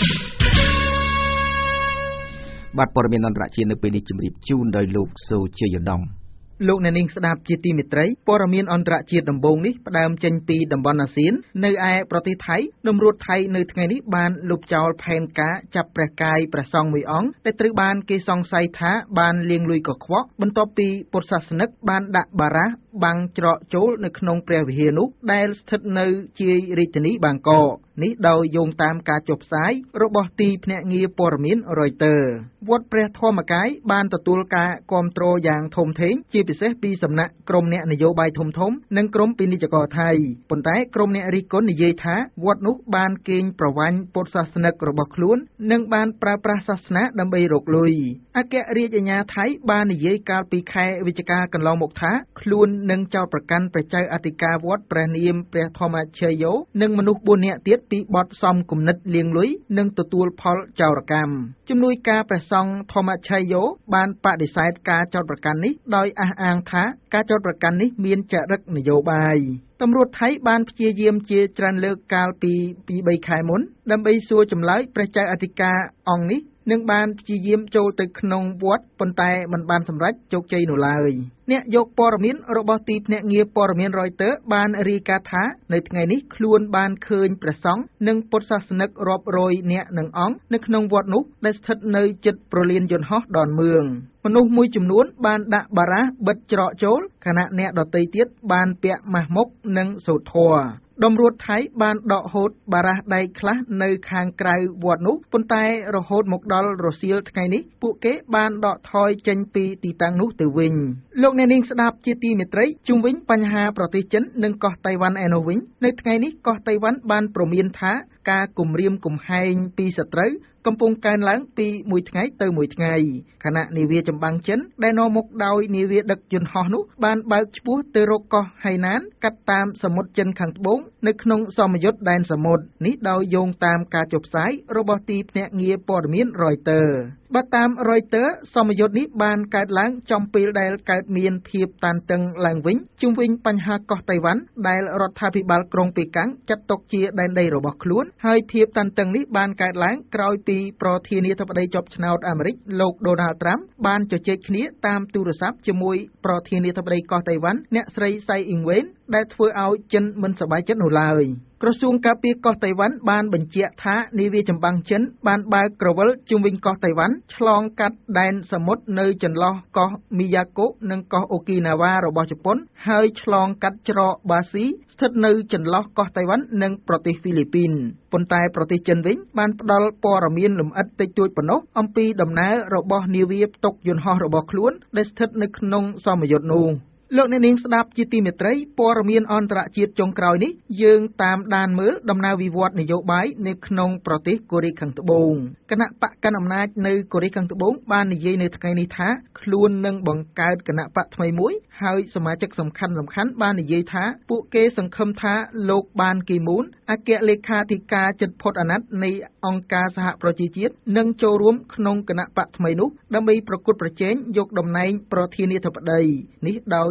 បាទព័ត៌មានអន្តរជាតិនៅពេលនេះជម្រាបជូនដោយលោកសូជាយដំលោកអ្នកនាងស្ដាប់ជាទីមេត្រីព័ត៌មានអន្តរជាតិដំបូងនេះផ្ដើមចេញពីតំបន់អាស៊ាននៅឯប្រទេសថៃដំរួតថៃនៅថ្ងៃនេះបានលុបចោលផែនការចាប់ព្រះកាយព្រះសង្ឃមួយអង្គដែលត្រូវបានគេសង្ស័យថាបានលាងលុយកខ្វក់បន្ទាប់ពីពុទ្ធសាសនិកបានដាក់បារ៉ាស់បាំងច្រកចូលនៅក្នុងព្រះវិហារនោះដែលស្ថិតនៅជាយរាជធានីបាងកកនេះដោយយោងតាមការចុះផ្សាយរបស់ទីភ្នាក់ងារព័ត៌មាន Reuters វត្តព្រះធម្មកាយបានទទួលការគាំទ្រយ៉ាងធំធេងជាពិសេសពីសំណាក់ក្រុមអ្នកនយោបាយធំធំនិងក្រុមពាណិជ្ជករថៃប៉ុន្តែក្រុមអ្នករិះគន់និយាយថាវត្តនោះបានកេងប្រវ័ញ្ចពុទ្ធសាសនិករបស់ខ្លួននិងបានប្រើប្រាស់សាសនាដើម្បីរកលុយអគ្គរដ្ឋអាជ្ញាថៃបាននិយាយកាលពីខែវិច្ឆិកាកន្លងមកថាខ្លួននឹងចោទប្រកាន់ព្រះចៅអធិការវត្តព្រះនាមព្រះធម្មជ័យយោនិងមនុស្សបួននាក់ទៀតពីបទសំគំនិតលាងលុយនិងទទួលផលចោរកម្មជំនួយការព្រះសង្ឃធម្មជ័យយោបានបដិសេធការចោទប្រកាន់នេះដោយអះអាងថាការចោទប្រកាន់នេះមានចរិតនយោបាយតម្រួតថៃបានព្យាយាមជាច្រើនលើកកាលពីពីរខែមុនដើម្បីសួរចម្លើយព្រះចៅអធិការអង្គនេះនឹងបានព្យាយាមចូលទៅក្នុងវត្តប៉ុន្តែមិនបានសម្រេចជោគជ័យនោះឡើយអ្នកយកព័ត៌មានរបស់ទីភ្នាក់ងារព័ត៌មាន Reuters បានរាយការណ៍ថានៅថ្ងៃនេះខ្លួនបានឃើញព្រះសង្ឃនិងពុទ្ធសាសនិករាប់រយនាក់នឹងអង្គនៅក្នុងវត្តនោះដែលស្ថិតនៅជិតប្រលានយន្តហោះដនមឿងមនុស្សមួយចំនួនបានដាក់បារ៉ាស់បិទច្រកចូលខណៈអ្នកដទៃទៀតបានពាក់ម៉ាស់មុខនិងសូត្រធម៌តម្រួតថៃបានដកហូតបារ៉ាស់ដែកខ្លះនៅខាងក្រៅវត្តនោះប៉ុន្តែរហូតមកដល់រសៀលថ្ងៃនេះពួកគេបានដកថយចេញពីទីតាំងនោះទៅវិញលោកអ្នកនាងស្ដាប់ជាទីមេត្រីជុំវិញបញ្ហាប្រទេសចិននិងកោះតៃវ៉ាន់ឯនោះវិញនៅថ្ងៃនេះកោះតៃវ៉ាន់បានព្រមានថាការគំរាមកំហែងពីសត្រូវកំពុងកើនឡើងពីមួយថ្ងៃទៅមួយថ្ងៃខណៈនាវាចម្បាំងចិនដែលនាំមុខដោយនាវាដឹកយន្តហោះនោះបានបើកឆ្ពោះទៅរកកោះហៃណានកាត់តាមសមុទ្រចិនខាងត្បូងនៅក្នុងសមយុទ្ធដែនសមុទ្រនេះដោយយោងតាមការចុះផ្សាយរបស់ទីភ្នាក់ងារព័ត៌មាន Reuters បើតាម Reuters សមយុទ្ធនេះបានកើតឡើងចំពេលដែលកើតមានភាពតានតឹងឡើងវិញជុំវិញបញ្ហាកោះតៃវ៉ាន់ដែលរដ្ឋាភិបាលក្រុងប៉េកាំងចាត់ទុកជាដែនដីរបស់ខ្លួនហើយភាពតានតឹងនេះបានកើតឡើងក្រោយពីប្រធានាធិបតីជាប់ឆ្នោតអាមេរិកលោក Donald Trump បានជជែកគ្នាតាមទូរស័ព្ទជាមួយប្រធានាធិបតីកោះតៃវ៉ាន់អ្នកស្រី Tsai Ing-wen ដែលធ្វើឲ្យចិនមិនសប្បាយចិត្តនោះឡើយក្រសួងការពារកោះតៃវ៉ាន់បានបញ្ជាក់ថានាវាចម្បាំងចិនបានបើកក្រវិលជុំវិញកោះតៃវ៉ាន់ឆ្លងកាត់ដែនសមុទ្រនៅចន្លោះកោះមីយ៉ាកូនិងកោះអូគីណាវ៉ារបស់ជប៉ុនហើយឆ្លងកាត់ច្រកបាស៊ីស្ថិតនៅចន្លោះកោះតៃវ៉ាន់និងប្រទេសហ្វីលីពីនប៉ុន្តែប្រទេសចិនវិញបានផ្ដល់ព័ត៌មានលម្អិតតិចតួចប៉ុណ្ណោះអំពីដំណើររបស់នាវាផ្ទុកយន្តហោះរបស់ខ្លួនដែលស្ថិតនៅក្នុងសមយុទ្ធនោះលោកអ្នកនាងស្ដាប់ជាទីមេត្រីព័ត៌មានអន្តរជាតិចុងក្រោយនេះយើងតាមដានមើលដំណើរវិវត្តនយោបាយនៅក្នុងប្រទេសកូរ៉េខាងត្បូងគណៈបកកណ្ដាលអំណាចនៅកូរ៉េខាងត្បូងបាននិយាយនៅថ្ងៃនេះថាខ្លួននឹងបង្កើតគណៈបកថ្មីមួយហើយសមាជិកសំខាន់សំខាន់បាននិយាយថាពួកគេសង្ឃឹមថាលោកបានគីមូនអគ្គលេខាធិការជិតផុតអាណត្តិនៃអង្គការសហប្រជាជាតិនឹងចូលរួមក្នុងគណៈបកថ្មីនោះដើម្បីប្រកួតប្រជែងយកតំណែងប្រធានាធិបតីនេះដោយ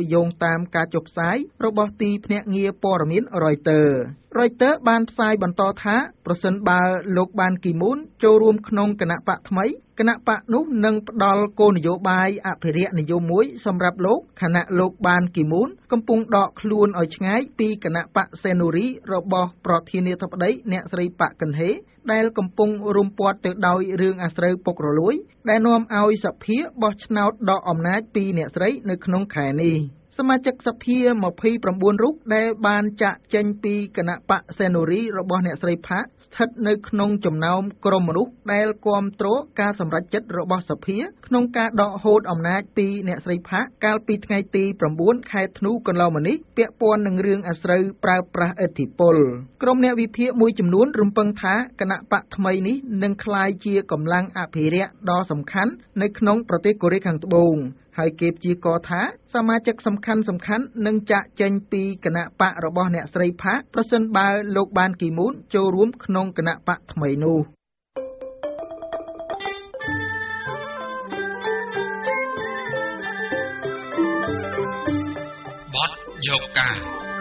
យោងតាមការចុះផ្សាយរបស់ទីភ្នាក់ងារព័ត៌មាន Reuters Reuters បានផ្សាយបន្តថាប្រសិនបើលោកបានគីមូនចូលរួមក្នុងគណៈបកថ្មីគណៈបកនោះនឹងផ្ដល់គោលនយោបាយអភិរក្សនិយមមួយសម្រាប់លោកខណៈលោកបានគីមូនកំពុងដកខ្លួនឲ្យឆ្ងាយពីគណៈបកសេនូរីរបស់ប្រធានាធិបតីអ្នកស្រីប៉ាក់កឹនហេដែលកំពុងរុំព័ទ្ធទៅដោយរឿងអាស្រូវពុករលួយដែលនាំឲ្យសភាបោះឆ្នោតដកអំណាចពីអ្នកស្រីនៅក្នុងខែនេះសមាជិកសភាម្ភៃប្រាំបួនរូបដែលបានចាក់ចេញពីគណៈបកសេនូរីរបស់អ្នកស្រីផាក់ស្ថិតនៅក្នុងចំណោមក្រុមមនុស្សដែលគាំទ្រការសម្រេចចិត្តរបស់សភាក្នុងការដកហូតអំណាចពីអ្នកស្រីផាក់កាលពីថ្ងៃទីប្រាំបួនខែធ្នូកន្លងមកនេះពាក់ព័ន្ធនឹងរឿងអាស្រូវប្រើប្រាស់ឥទ្ធិពលក្រុមអ្នកវិភាគមួយចំនួនរំពឹងថាគណៈបកថ្មីនេះនឹងក្លាយជាកម្លាំងអភិរក្សដ៏សំខាន់នៅក្នុងប្រទេសកូរ៉េខាងត្បូងហើយគេព្យាករណ៍ថាសមាជិកសំខាន់សំខាន់នឹងចាក់ចេញពីគណៈបករបស់អ្នកស្រីផាក់ប្រសិនបើលោកបានគីមូនចូលរួមក្នុងគណៈបកថ្មីនោះបទយកការ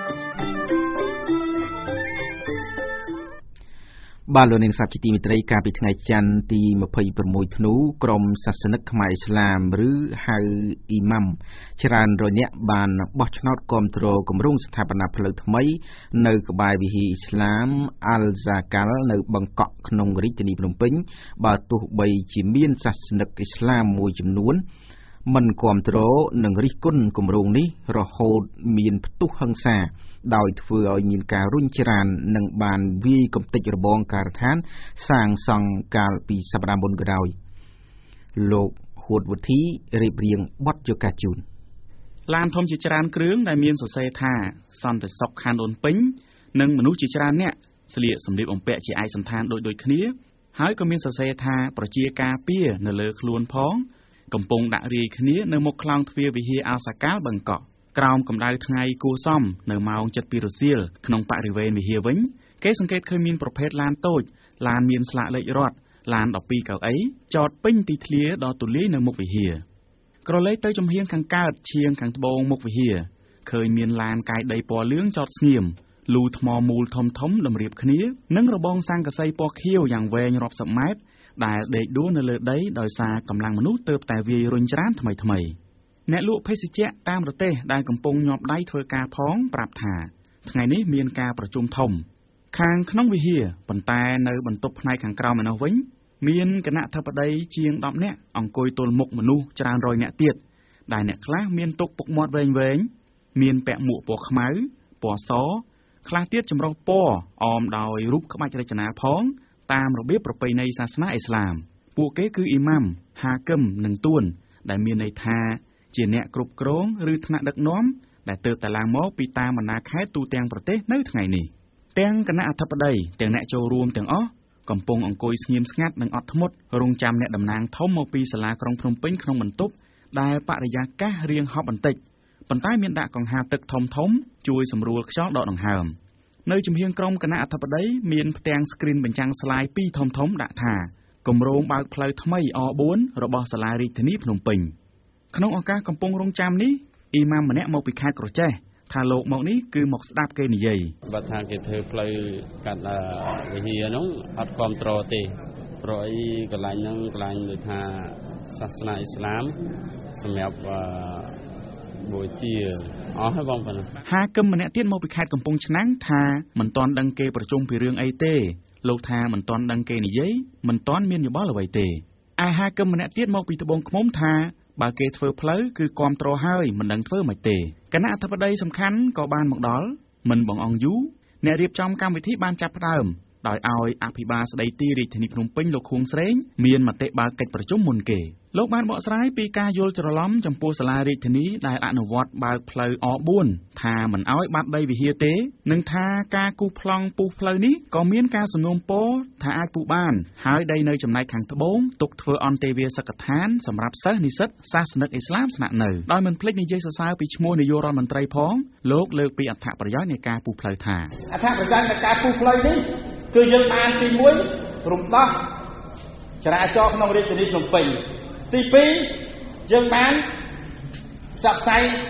បាទលោកនាងសាជាទីមេត្រីកាលពីថ្ងៃច័ន្ទទីម្ភៃប្រាំមួយធ្នូក្រុមសាសនិកខ្មែរឥស្លាមឬហៅអ៊ីម៉ាំច្រើនរយនាក់បានបោះឆ្នោតគាំទ្រគម្រោងស្ថាបនាផ្លូវថ្មីនៅក្បែរវិហារអ៊ីស្លាមអាល់ហ្សាកាល់នៅបឹងកក់ក្នុងរាជធានីភ្នំពេញបើទោះបីជាមានសាសនិកឥស្លាមមួយចំនួនមិនគាំទ្រនឹងរិះគន់គម្រោងនេះរហូតមានផ្ទុះហិង្សាដោយធ្វើឲ្យមានការរុញច្រាននិងបានវាយកំទេចរបងការដ្ឋានសាងសង់កាលពីសប្តាហ៍មុនក៏ដោយលោកហួតវុធីរៀបរៀងបទយកការជូនឡានធំជាច្រើនគ្រឿងដែលមានសរសេរថាសន្តិសុខខណ្ឌអូនពេញនិងមនុស្សជាច្រើនអ្នកស្លៀកសម្លៀកបំពាក់ជាឯកសណ្ឋានដូចដូចគ្នាហើយក៏មានសរសេរថាប្រជាការពារនៅលើខ្លួនផងកំពុងដាក់រាយគ្នានៅមុខខ្លោងទ្វារវិហារអាល់សាកាល់បឹងកក់ក្រោមកម្ដៅថ្ងៃគួសមនៅម៉ោង ជិតពីរសៀលក្នុងបរិវេណវិហារវិញគេសង្កេតឃើញមានប្រភេទឡានតូចឡានមានស្លាកលេខរដ្ឋឡានដប់ពីរកៅអីចតពេញទីធ្លាដ៏ទូលាយនៅមុខវិហារក្រឡេកទៅចំហៀងខាងកើតឈៀងខាងត្បូងមុខវិហារឃើញមានឡានកាយដីពណ៌លឿងចតស្ងៀមលូថ្មមូលធំធំតម្រៀបគ្នានិងរបងស័ង្កសីពណ៌ខៀវយ៉ាងវែងរាប់សិបម៉ែត្រដែលដេកដួលនៅលើដីដោយសារកម្លាំងមនុស្សទើបតែវាយរុញច្រានថ្មីថ្មីអ្នកលក់ភេសជ្ជៈតាមប្រទេសដែលកំពុងញាប់ដៃធ្វើការផងប្រាប់ថាថ្ងៃនេះមានការប្រជុំធំខាងក្នុងវិហារប៉ុន្តែនៅបន្ទប់ផ្នែកខាងក្រោមឯនោះវិញមានគណៈអធិបតីជាងដប់នាក់អង្គុយទល់មុខមនុស្សច្រើនរយនាក់ទៀតដែលអ្នកខ្លះមានទុកពុកមាត់វែងវែងមានពាក់មួកពណ៌ខ្មៅពណ៌សខ្លះទៀតចម្រុះពណ៌អមដោយរូបក្បាច់រចនាផងតាមរបៀបប្រពៃណីសាសនាអ៊ីស្លាមពួកគេគឺអ៊ីម៉ាំហាគឹមនិងទួនដែលមានន័យថាជាអ្នកគ្រប់គ្រងឬថ្នាក់ដឹកនាំដែលទើបតែឡើងមកពីតាមបណ្ដាខេត្តទូទាំងប្រទេសនៅថ្ងៃនេះទាំងគណៈអធិបតីទាំងអ្នកចូលរួមទាំងអស់កំពុងអង្គុយស្ងៀមស្ងាត់និងអត់ធ្មត់រងចាំអ្នកតំណាងធំមកពីសាលាក្រុងភ្នំពេញក្នុងបន្ទប់ដែលបរិយាកាសរៀងហប់បន្តិចប៉ុន្តែមានដាក់កង្ហាទឹកធំធំជួយសម្រួលខ្យល់ដកដង្ហើមនៅចំហៀងក្រុមគណៈអធិបតីមានផ្ទាំងស្គ្រីនបញ្ចាំងស្លាយពីរធំធំដាក់ថាគម្រោងបើកផ្លូវថ្មីអបួនរបស់សាលារាជធានីភ្នំពេញក្នុងឱកាសកំពុងរងចាំនេះអ៊ីម៉ាំម្នាក់មកពីខេត្តក្រចេះថាលោកមកនេះគឺមកស្ដាប់គេនិយាយបើថាគេធ្វើផ្លូវកាត់វិហារហ្នឹងអត់គ្រប់ត្រទេព្រោះអីកន្លែងហ្នឹងកន្លែងដូចថាសាសនាអ៊ីស្លាមសម្រាប់បូជាអស់ហើយបងប្អូនហាគឹមម្នាក់ទៀតមកពីខេត្តកំពង់ឆ្នាំងថាមិនទាន់ដឹងគេប្រជុំពីរឿងអីទេលោកថាមិនទាន់ដឹងគេនិយាយមិនទាន់មានយោបល់អ្វីទេឯហាគឹមម្នាក់ទៀតមកពីត្បូងឃ្មុំថាបើគេធ្វើផ្លូវគឺគាំទ្រហើយមិនដឹងធ្វើមិនទេគណៈអធិបតីសំខាន់ក៏បានមកដល់មិនបងអង្គយូអ្នករៀបចំកម្មវិធីបានចាប់ផ្ដើមដោយឲ្យអភិបាលស្ដីទីរាជធានីភ្នំពេញលោកខួងស្រេងមានមតិបើកកិច្ចប្រជុំមុនគេលោកបានបកស្រាយពីការយល់ច្រឡំចំពោះសាលារាជធានីដែលអនុវត្តបើកផ្លូវអបួនថាមិនឲ្យបាត់ដីវិហារទេនិងថាការគូសប្លង់ពុះផ្លូវនេះក៏មានការសំណូមពរថាអាចពុះបានហើយដីនៅចំណែកខាងត្បូងទុកធ្វើអន្តេវាសិកដ្ឋានសម្រាប់សិស្សនិស្សិតសាសនិកអ៊ីស្លាមស្នាក់នៅដោយមិនភ្លេចនិយាយសរសើរពីឈ្មោះនាយករដ្ឋមន្ត្រីផងលោកលើកពីអត្ថប្រយោជន៍នៃការពុះផ្លូវថាអត្ថប្រយោជន៍នៃការពុះផ្លូវនេះគឺយើងបានទីមួយរំដោះចរាចរណ៍ក្នុងរាជធានីភ្នំពេញទីពីរយើងបានផ្សព្វផ្សាយ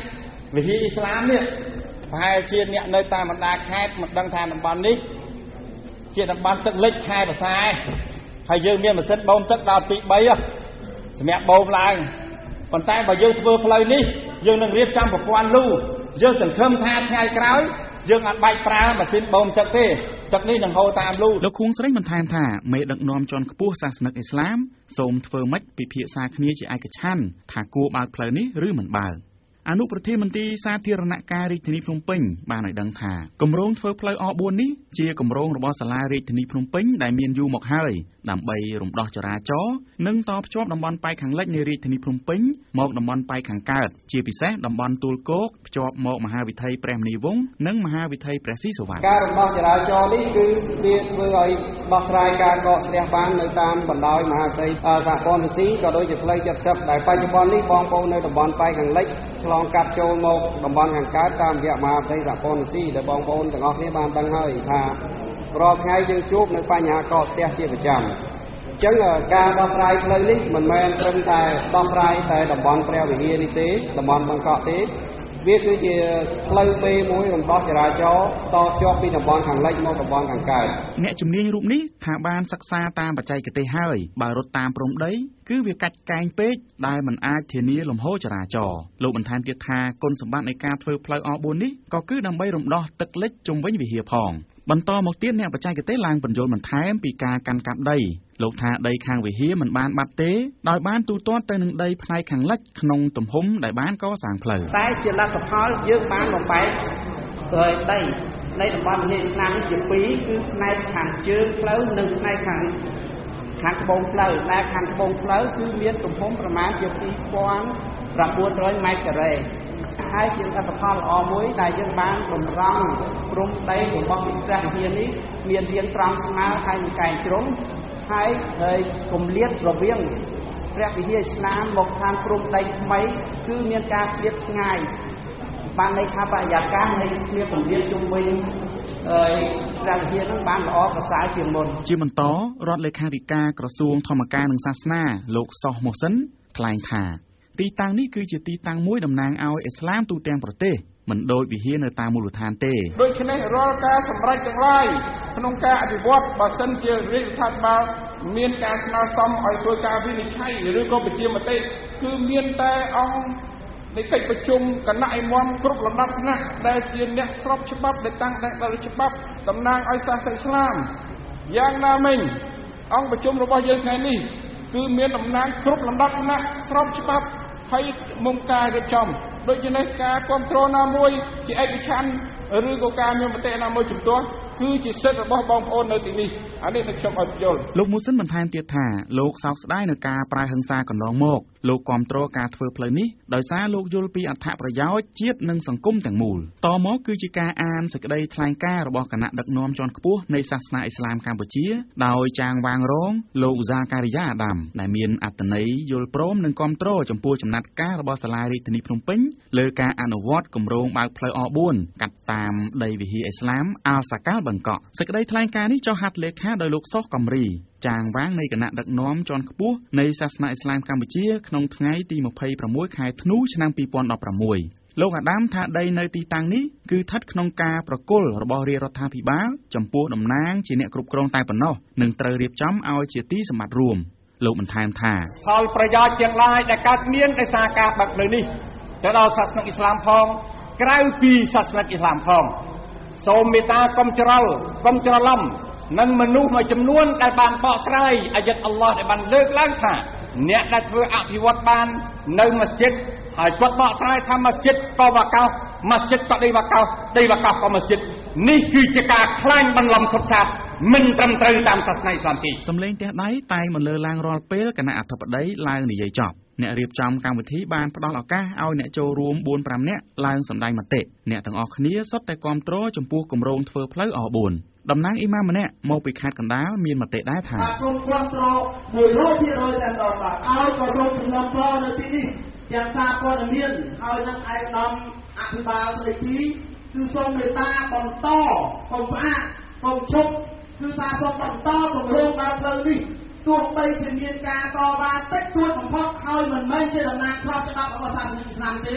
វិហារអ៊ីស្លាមនេះប្រហែលជាអ្នកនៅតាមបណ្ដាខេត្តមិនដឹងថាតំបន់នេះជាតំបន់ទឹកលិចខែភាសាហើយយើងមានម៉ាស៊ីនបូមទឹកដល់ពី3សម្រាប់បូមឡើងប៉ុន្តែបើយើងធ្វើផ្លូវនេះយើងនឹងរៀបចំប្រព័ន្ធលូយើងសង្ឃឹមថាថ្ងៃក្រោយយើងអាចបាច់ប្រើម៉ាស៊ីនបូមទឹកទេទឹកនេះនឹងហូរតាមលូលោកខួងស្រីបន្ថែមថាមេដឹកនាំជាន់ខ្ពស់សាសនិកអ៊ីស្លាមសូមធ្វើម៉េចពិភាក្សាគ្នាជាឯកច្ឆន្ទថាគួរបើកផ្លូវនេះឬមិនបើកអនុប្រធានមន្ត្រីសាធារណការរាជធានីភ្នំពេញបានឲ្យដឹងថាគម្រោងធ្វើផ្លូវអប4នេះជាគម្រោងរបស់សាលារាជធានីភ្នំពេញដែលមានយូរមកហើយដើម្បីរំដោះចរាចរណ៍និងតភ្ជាប់តំបន់ប៉ែកខាងលិចនៃរាជធានីភ្នំពេញមកតំបន់ប៉ែកខាងកើតជាពិសេសតំបន់ទួលគោកភ្ជាប់មកមហាវិថីព្រះមុនីវង្សនិងមហាវិថីព្រះស៊ីសុវត្ថិការរំដោះចរាចរណ៍នេះគឺវាធ្វើឲ្យដោះស្រាយការកកស្ទះបាននៅតាមបណ្ដោយមហាវិថីសហព័ន្ធស៊ីក៏ដូចជាផ្លូវចិត្តសឹកដែលបច្ចុប្បន្ននេះបងប្អូននៅតំបន់ប៉ែកខាងលិចឆ្លងកាត់ចូលមកតំបន់ខាងកើតតាមរយៈមហាវិថីសហព័ន្ធស៊ីដែលបងប្អូនទាំងអស់គ្នាបានដឹងហើយថារាល់ថ្ងៃយើងជួបនឹងបញ្ហាកកស្ទះជាប្រចាំអញ្ចឹងការដោះស្រាយផ្លូវនេះមិនមែនត្រឹមតែដោះស្រាយតែតំបន់ព្រះវិហារនេះទេតំបន់បង្កក់ទេវាគឺជាផ្លូវមេមួយរំដោះចរាចរណ៍តជាប់ពីតំបន់ខាងលិចមកតំបន់ខាងកើតអ្នកជំនាញរូបនេះថាបានសិក្សាតាមបច្ចេកទេសហើយបើរត់តាមព្រំដីគឺវាកាច់កែងពេកដែលមិនអាចធានាលំហូរចរាចរណ៍លោកបន្ថែមទៀតថាគុណសម្បត្តិនៃការធ្វើផ្លូវអ4នេះក៏គឺដើម្បីរំដោះទឹកលិចជុំវិញវិហារផងបន្តមកទៀតអ្នកបច្ចេកទេសឡើងបញ្យល់បន្ថែមពីការកាន់កាប់ដីលោកថាដីខាងវិហារមិនបានបាត់ទេដោយបានទូទាត់ទៅនឹងដីផ្នែកខាងលិចក្នុងទំហំដែលបានកសាងផ្លូវតែជាលទ្ធផលយើងបានបំបែកដោយដីនៃតំបន់វិហារស្នាមនេះជាពីរគឺផ្នែកខាងជើងផ្លូវនិងផ្នែកខាងខាងត្បូងផ្លូវដែលខាងត្បូងផ្លូវគឺមានទំហំប្រមាណជាពីរពាន់ប្រាំបួនរយម៉ែត្រការ៉េហើយជាលទ្ធផលល្អមួយដែលយើងបានតម្រង់ព្រំដីរបស់វិទ្យាវិហារនេះមានរាងត្រង់ស្មើហើយនឹងកែងជ្រុងហើយហើយគម្លាតរវាងព្រះវិហារស្នាមមកខាងព្រំដីថ្មីគឺមានការឃ្លាតឆ្ងាយបានន័យថាបរិយាកាសនៃគ្នាគម្លាតជុំវិញហើយព្រះវិហារនឹងបានល្អប្រសើរជាងមុនជាបន្តរដ្ឋលេខាធិការក្រសួងធម្មការនិងសាសនាលោកសុសម៉ូសិនថ្លែងថាទីតាំងនេះគឺជាទីតាំងមួយតំណាងឲ្យអ៊ីស្លាមទូទាំងប្រទេសមិនដូចវិហារនៅតាមមូលដ្ឋានទេដូច្នេះរាល់ការសម្រេចទាំងឡាយក្នុងការអភិវឌ្ឍបើសិនជារាជរដ្ឋាភិបាលមានការស្នើសុំឲ្យធ្វើការវិនិច្ឆ័យឬក៏បញ្ជាមតិគឺមានតែអង្គនៃកិច្ចប្រជុំគណៈអិមាមគ្រប់លំដាប់ថ្នាក់ដែលជាអ្នកស្របច្បាប់ដែលតាំងតែដល់ច្បាប់តំណាងឲ្យសាសនាអ៊ីស្លាមយ៉ាងណាមិញអង្គប្រជុំរបស់យើងថ្ងៃនេះគឺមានតំណាងគ្រប់លំដាប់ថ្នាក់ស្របច្បាប់ហើយមុំការរៀបចំដូច្នេះការគ្រប់គ្រងណាមួយជាឯកច្ឆន្ទឬក៏ការមានមតិណាមួយជំទាស់គឺជាសិទ្ធិរបស់បងប្អូននៅទីនេះអានេះនឹងខ្ញុំឲ្យបញ្យល់លោកមូសិនបន្ថែមទៀតថាលោកសោកស្ដាយនឹងការប្រើហិង្សាកន្លងមកលោកគាំទ្រការធ្វើផ្លូវនេះដោយសារលោកយល់ពីអត្ថប្រយោជន៍ជាតិនិងសង្គមទាំងមូលតមកគឺជាការអានសេចក្តីថ្លែងការណ៍របស់គណៈដឹកនាំជាន់ខ្ពស់នៃសាសនាអ៊ីស្លាមកម្ពុជាដោយចាងវាងរងលោកហ្សាការីយ៉ាអាដាមដែលមានអត្ថន័យយល់ព្រមនិងគាំទ្រចំពោះចំណាត់ការរបស់សាលារាជធានីភ្នំពេញលើការអនុវត្តគម្រោងបើកផ្លូវអ4កាត់តាមដីវិហារអ៊ីស្លាមអាល់សាកាល់បង្កក់សេចក្តីថ្លែងការណ៍នេះចុះហត្ថលេខាដោយលោកសុសកំរីចាងវាងនៃគណៈដឹកនាំជាន់ខ្ពស់នៃសាសនាអ៊ីស្លាមកម្ពុជាក្នុងថ្ងៃទីម្ភៃប្រាំមួយខែធ្នូឆ្នាំពីរពាន់ដប់ប្រាំមួយលោកអាដាមថាដីនៅទីតាំងនេះគឺស្ថិតក្នុងការប្រគល់របស់រាជរដ្ឋាភិបាលចំពោះតំណាងជាអ្នកគ្រប់គ្រងតែប៉ុណ្ណោះនិងត្រូវរៀបចំឲ្យជាទីសម្បត្តិរួមលោកបន្ថែមថាផលប្រយោជន៍ទាំងឡាយដែលកើតមានដោយសារការបើកផ្លូវនេះទៅដល់សាសនាអ៊ីស្លាមផងក្រៅពីសាសនាអ៊ីស្លាមផងសូមមេត្តាកុំច្រឡកុំច្រឡំនិងមនុស្សមួយចំនួនដែលបានបកស្រាយអាយ៉ាតអល់ឡោះដែលបានលើកឡើងថាអ្នកដែលធ្វើអភិវឌ្ឍបាននៅមស្ជីតហើយគាត់បកស្រាយថាមស្ជីតក៏វកោសមស្ជីតក៏ដីវកោសដីវកោសក៏មស្ជីតនេះគឺជាការក្លែងបន្លំសុទ្ធសាធមិនត្រឹមត្រូវតាមសាសនាអ៊ីស្លាមទេសំឡេងទះដៃតែងមកលើឡើងរាល់ពេលគណៈអធិបតីឡើងនិយាយចប់អ្នករៀបចំកម្មវិធីបានផ្ដល់ឱកាសឲ្យអ្នកចូលរួម បួន ប្រាំ នាក់ឡើងសម្ដែងមតិអ្នកទាំងអស់គ្នាសុទ្ធតែគាំទ្រចំពោះគម្រោងធ្វើផ្លូវអ4តំណាងអ៊ីម៉ាមម្នាក់មកពីខេត្តកណ្ដាលមានមតិដែរថាសូមគាំទ្រ មួយរយភាគរយ តែម្ដងបាទឲ្យក៏សូមសំណូមពរនៅទីនេះទាំងសារព័ត៌មានហើយនឹងឯកឧត្តមអភិបាលស្ដីទីគឺសូមមេត្តាបន្តកុំផ្អាកកុំឈប់គឺថាសូមបន្តគម្រោងដល់ផ្លូវនេះទោះបីជាមានការតវ៉ាតិចតួចបំផុតហើយមិនមែនជាដំណាងស្របច្បាប់របស់សាសនាអ៊ីស្លាមទេ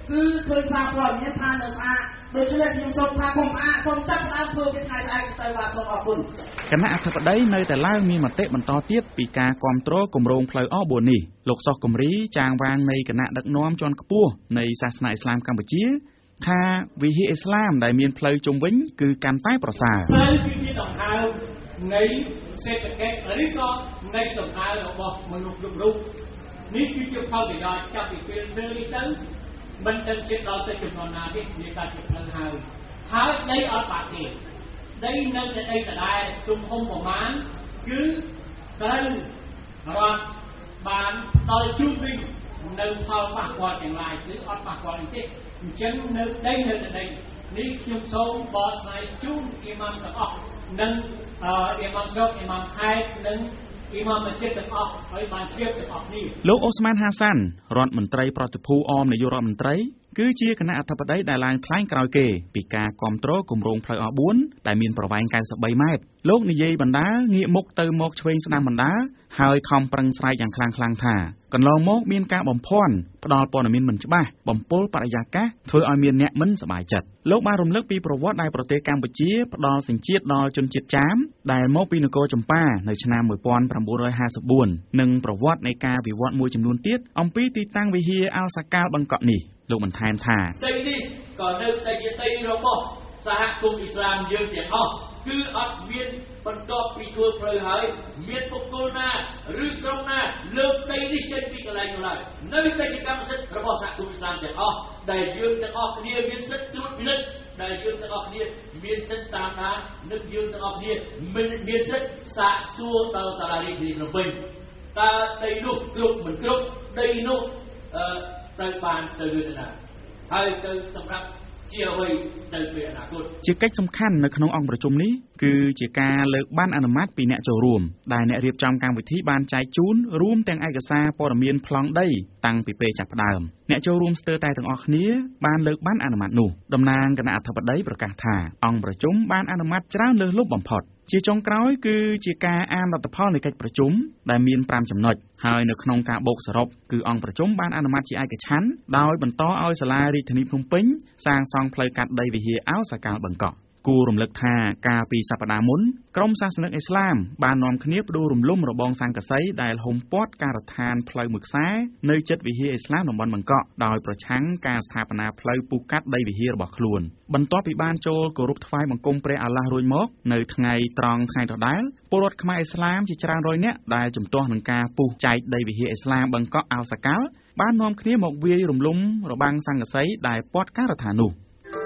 គឺឃើញសារព័ត៌មានថានៅផ្អាកដូច្នេះខ្ញុំសូមថាគុំផ្អាកសូមចាប់ដើមធ្វើពីថ្ងៃស្អែកទៅបាទសូមអរគុណគណៈអធិបតីនៅតែឡើងមានមតិបន្តទៀតពីការគ្រប់គ្រងគម្រោងផ្លូវអបនេះលោកសុសគំរីចាងវាងនៃគណៈដឹកនាំជាន់ខ្ពស់នៃសាសនាអ៊ីស្លាមកម្ពុជាថាវិហារអ៊ីស្លាមដែលមានផ្លូវជុំវិញគឺកាន់តែប្រសើរផ្លូវគឺជាដង្ហើមនៃសេដ្ឋកិច្ចឬក៏នៃដង្ហើមរបស់មនុស្សគ្រប់រូបនេះគឺជាផលប្រយោជន៍ចាប់ពីពេលធ្វើនេះទៅមិនដឹងជិតដល់ទៅចំនួនណាទេវាតែជាផ្លូវហើយហើយដីអត់បាត់ទេដីនៅតែដីដដែលទំហំប្រមាណគឺត្រូវរត់បានដល់ជុំវិញនៅផលប៉ះពាល់ទាំងឡាយគឺអត់ប៉ះពាល់ទេអញ្ចឹងនៅដីនៅតែដីនេះខ្ញុំសូមបកស្រាយជូនអ៊ីម៉ាមទាំងអស់និងអ៊ីម៉ាមសុកអ៊ីម៉ាមខេតនិងអ៊ីម៉ាមម៉ាស៊ីតទាំងអស់ហើយបានជ្រាបទាំងអស់នេះលោកអូស្មានហាសានរដ្ឋមន្ត្រីប្រតិភូអមនាយករដ្ឋមន្ត្រីគឺជាគណៈអធិបតីដែលឡើងថ្លែងក្រោយគេពីការគ្រប់គ្រងគម្រោងផ្លូវអបបួនដែលមានប្រវែងកៅសិបបីម៉ែត្រលោកនិយាយបណ្ដាងាកមុខទៅមកឆ្វេងស្ដាំបណ្ដាហើយខំប្រឹងស្រែកយ៉ាងខ្លាំងខ្លាំងថាកន្លងមកមានការបំភាន់ផ្ដាល់ព័ត៌មានមិនច្បាស់បំពុលបរិយាកាសធ្វើឲ្យមានអ្នកមិនសប្បាយចិត្តលោកបានរំលឹកពីប្រវត្តិដែលប្រទេសកម្ពុជាផ្ដាល់សញ្ជាតិដល់ជនជាតិចាមដែលមកពីនគរចម្ប៉ានៅឆ្នាំmột nghìn chín trămห้าสิบ四និងប្រវត្តិនៃការវិវត្តមួយចំនួនទៀតអំពីទីតាំងវិហារអល់សាកាលបង្កក់នេះលោកបន្ថែមថាដីនេះក៏នៅតែជាដីរបស់សហគមន៍អ៊ីស្លាមយើងទាំងអស់គឺអត់មានបន្ទាប់ពីធ្វើផ្លូវហើយមានបុគ្គលណាឬក្រុមណាលើកដីនេះចេញពីកន្លែងនោះឡើយនៅតែជាកម្មសិទ្ធិរបស់សហគមន៍អ៊ីស្លាមទាំងអស់ដែលយើងទាំងអស់គ្នាមានសិទ្ធិត្រួតពិនិត្យដែលយើងទាំងអស់គ្នាមានសិទ្ធិតាមដាននិងយើងទាំងអស់គ្នាមានមានសិទ្ធិសាកសួរដល់សាលារដ្ឋាភិបាលភ្នំពេញតើដីនោះគ្រប់មិនគ្រប់ដីនោះអឺទៅបានទៅវាណាហើយទៅសម្រាប់ជាអ្វីទៅពេលអនាគតជាកិច្ចសំខាន់នៅក្នុងអង្គប្រជុំនេះគឺជាការលើកបានអនុម័តពីអ្នកចូលរួមដែលអ្នករៀបចំកម្មវិធីបានចែកជូនរួមទាំងឯកសារព័ត៌មានប្លង់ដីតាំងពីពេលចាប់ផ្ដើមអ្នកចូលរួមស្ទើរតែទាំងអស់គ្នាបានលើកបានអនុម័តនោះតំណាងគណៈអធិបតីប្រកាសថាអង្គប្រជុំបានអនុម័តច្រើនលើសលប់បំផុតជាចុងក្រោយគឺជាការអានលទ្ធផលនៃកិច្ចប្រជុំដែលមានប្រាំចំណុចហើយនៅក្នុងការបូកសរុបគឺអង្គប្រជុំបានអនុម័តជាឯកច្ឆន្ទដោយបន្តឲ្យសាលារាជធានីភ្នំពេញសាងសង់ផ្លូវកាត់ដីវិហារអល់សាកាលបង្កក់គួររំលឹកថាកាលពីសប្តាហ៍មុនក្រុមសាសនិកអ៊ីស្លាមបាននាំគ្នាផ្ដួលរំលំរបងសង្កសីដែលហុំព័ទ្ធការដ្ឋានផ្លូវមួយខ្សែនៅជិតវិហារអ៊ីស្លាមតំបន់បង្កក់ដោយប្រឆាំងការស្ថាបនាផ្លូវពុះកាត់ដីវិហាររបស់ខ្លួនបន្ទាប់ពីបានចូលគោរពថ្វាយបង្គំព្រះអាឡោះរួចមកនៅថ្ងៃត្រង់ថ្ងៃដដែលពលរដ្ឋខ្មែរអ៊ីស្លាមជាច្រើនរយនាក់ដែលជំទាស់នឹងការពុះចែកដីវិហារអ៊ីស្លាមបង្កក់អល់សាកាលបាននាំគ្នាមកវាយរំលំរបាំងសង្កសីដែលព័ទ្ធការដ្ឋាននោះ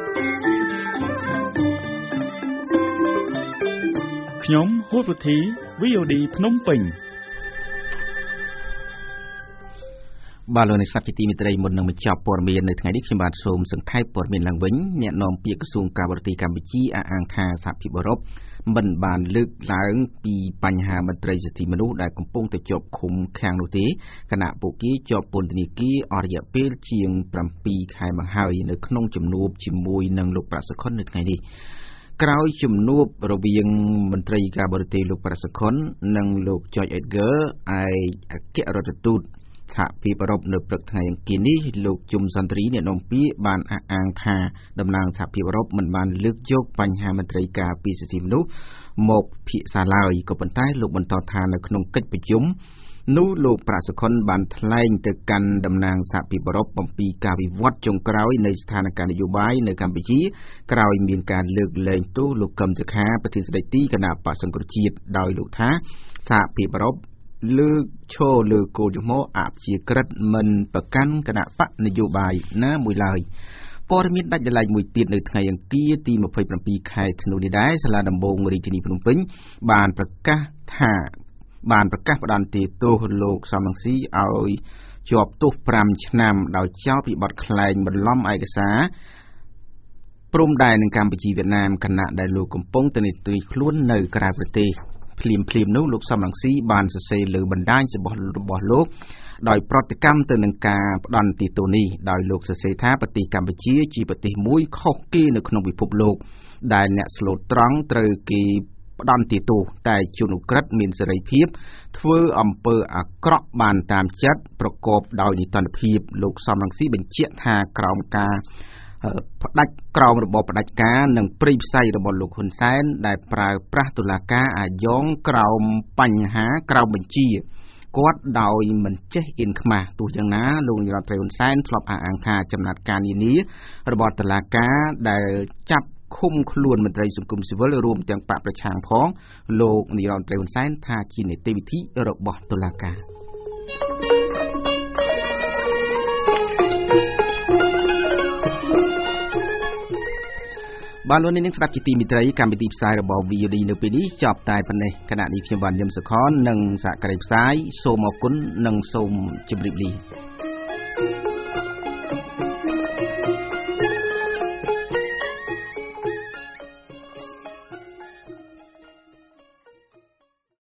ខ្ញុំហួតវុធី វី អូ ឌី ភ្នំពេញបាទលោកអ្នកស្ដាប់ជាទីមេត្រីមុននឹងបញ្ចប់ព័ត៌មាននៅថ្ងៃនេះខ្ញុំបាទសូមសង្ខេបព័ត៌មានឡើងវិញអ្នកនាំពាក្យក្រសួងការបរទេសកម្ពុជាអះអាងថាសហភាពអឺរ៉ុបមិនបានលើកឡើងពីបញ្ហាមន្ត្រីសិទ្ធិមនុស្សដែលកំពុងតែជាប់ឃុំឃាំងនោះទេគណៈពួកគេជាប់ពន្ធនាគារអស់រយៈពេលជាងប្រាំពីរខែមកហើយនៅក្នុងជំនួបជាមួយនឹងលោកប្រាក់សុខុននៅថ្ងៃនេះក្រោយជំនួបរវាងមន្ត្រីការបរទេសលោកប្រាក់សុខុននិងលោក George Edgar ឯកអគ្គរដ្ឋទូតសហភាពអឺរ៉ុបនៅព្រឹកថ្ងៃអង្គារនេះលោកជុំសន្ទ្រីអ្នកនាំពាក្យបានអះអាងថាតំណាងសហភាពអឺរ៉ុបមិនបានលើកយកបញ្ហាមន្ត្រីការពារសិទ្ធិមនុស្សមកពិភាក្សាឡើយក៏ប៉ុន្តែលោកបន្តថានៅក្នុងកិច្ចប្រជុំនោះលោកប្រាក់សុខុនបានថ្លែងទៅកាន់តំណាងសហភាពអឺរ៉ុបអំពីការវិវត្តចុងក្រោយនៃស្ថានភាពនយោបាយនៅកម្ពុជាក្រោយមានការលើកលែងទោសលោកកឹមសុខាប្រធានស្ដីទីគណៈបក្សសង្គ្រោះជាតិដោយលោកថាសហភាពអឺរ៉ុបលើកឈរលើគោលជំហរអព្យាក្រឹតមិនប្រកាន់គណៈបកនយោបាយណាមួយឡើយព័ត៌មានដាច់ដライមួយទៀតនៅថ្ងៃអង្គារទីยี่สิบเจ็ดខែធ្នូនេះដែរសាលាដំបងរាជធានីភ្នំពេញបានប្រកាសថាបានប្រកាសផ្តន្ទាទោសលោកសំរងស៊ីឲ្យជាប់ទោសប្រាំឆ្នាំដោយចោទពីបទក្លែងបន្លំឯកសារព្រំដែននឹងកម្ពុជាវៀតណាមខណៈដែលលោកកំពុងតែនិយាយខ្លួននៅក្រៅប្រទេសភ្លាមភ្លាមនោះលោកសំរងស៊ីបានសរសេរលើបណ្ដាញរបស់លោកដោយប្រតិកម្មទៅនឹងការផ្ដន្ទាទោសនេះដោយលោកសរសេរថាប្រទេសកម្ពុជាជាប្រទេសមួយខុសគេនៅក្នុងពិភពលោកដែលអ្នកស្លូតត្រង់ត្រូវគេផ្ដន់ទីទូតែជនឧក្រិដ្ឋមានសេរីភាពធ្វើអំពើអាក្រក់បានតាមចិត្តប្រកបដោយនីតិភាពលោកសំរងស៊ីបញ្ជាក់ថាក្រោមការផ្ដាច់ក្រោមរបបផ្ដាច់ការនិងព្រៃផ្សៃរបស់លោកហ៊ុនសែនដែលប្រើប្រាស់តុលាការអាយ៉ងក្រោមបញ្ហាក្រោមបញ្ជាគាត់ដោយមិនចេះអៀនខ្មាស់ទោះយ៉ាងណាលោកនាយរដ្ឋមន្ត្រីហ៊ុនសែនធ្លាប់អះអាងថាចំណាត់ការនានារបស់តុលាការដែលចាប់ឃុំខ្លួនមន្ត្រីសង្គមស៊ីវិលរួមទាំងបកប្រឆាំងផងលោកនាយរដ្ឋមន្ត្រីហ៊ុនសែនថាជានីតិវិធីរបស់តុលាការបានលោកនាងស្ដាប់ជាទីមេត្រីកម្មវិធីផ្សាយរបស់ វី អូ ឌី នៅពេលនេះចប់តែប៉ុណ្ណេះគណៈនេះខ្ញុំបានញឹមសុខននិងសហការីផ្សាយសូមអរគុណនិងសូមជម្រាបលា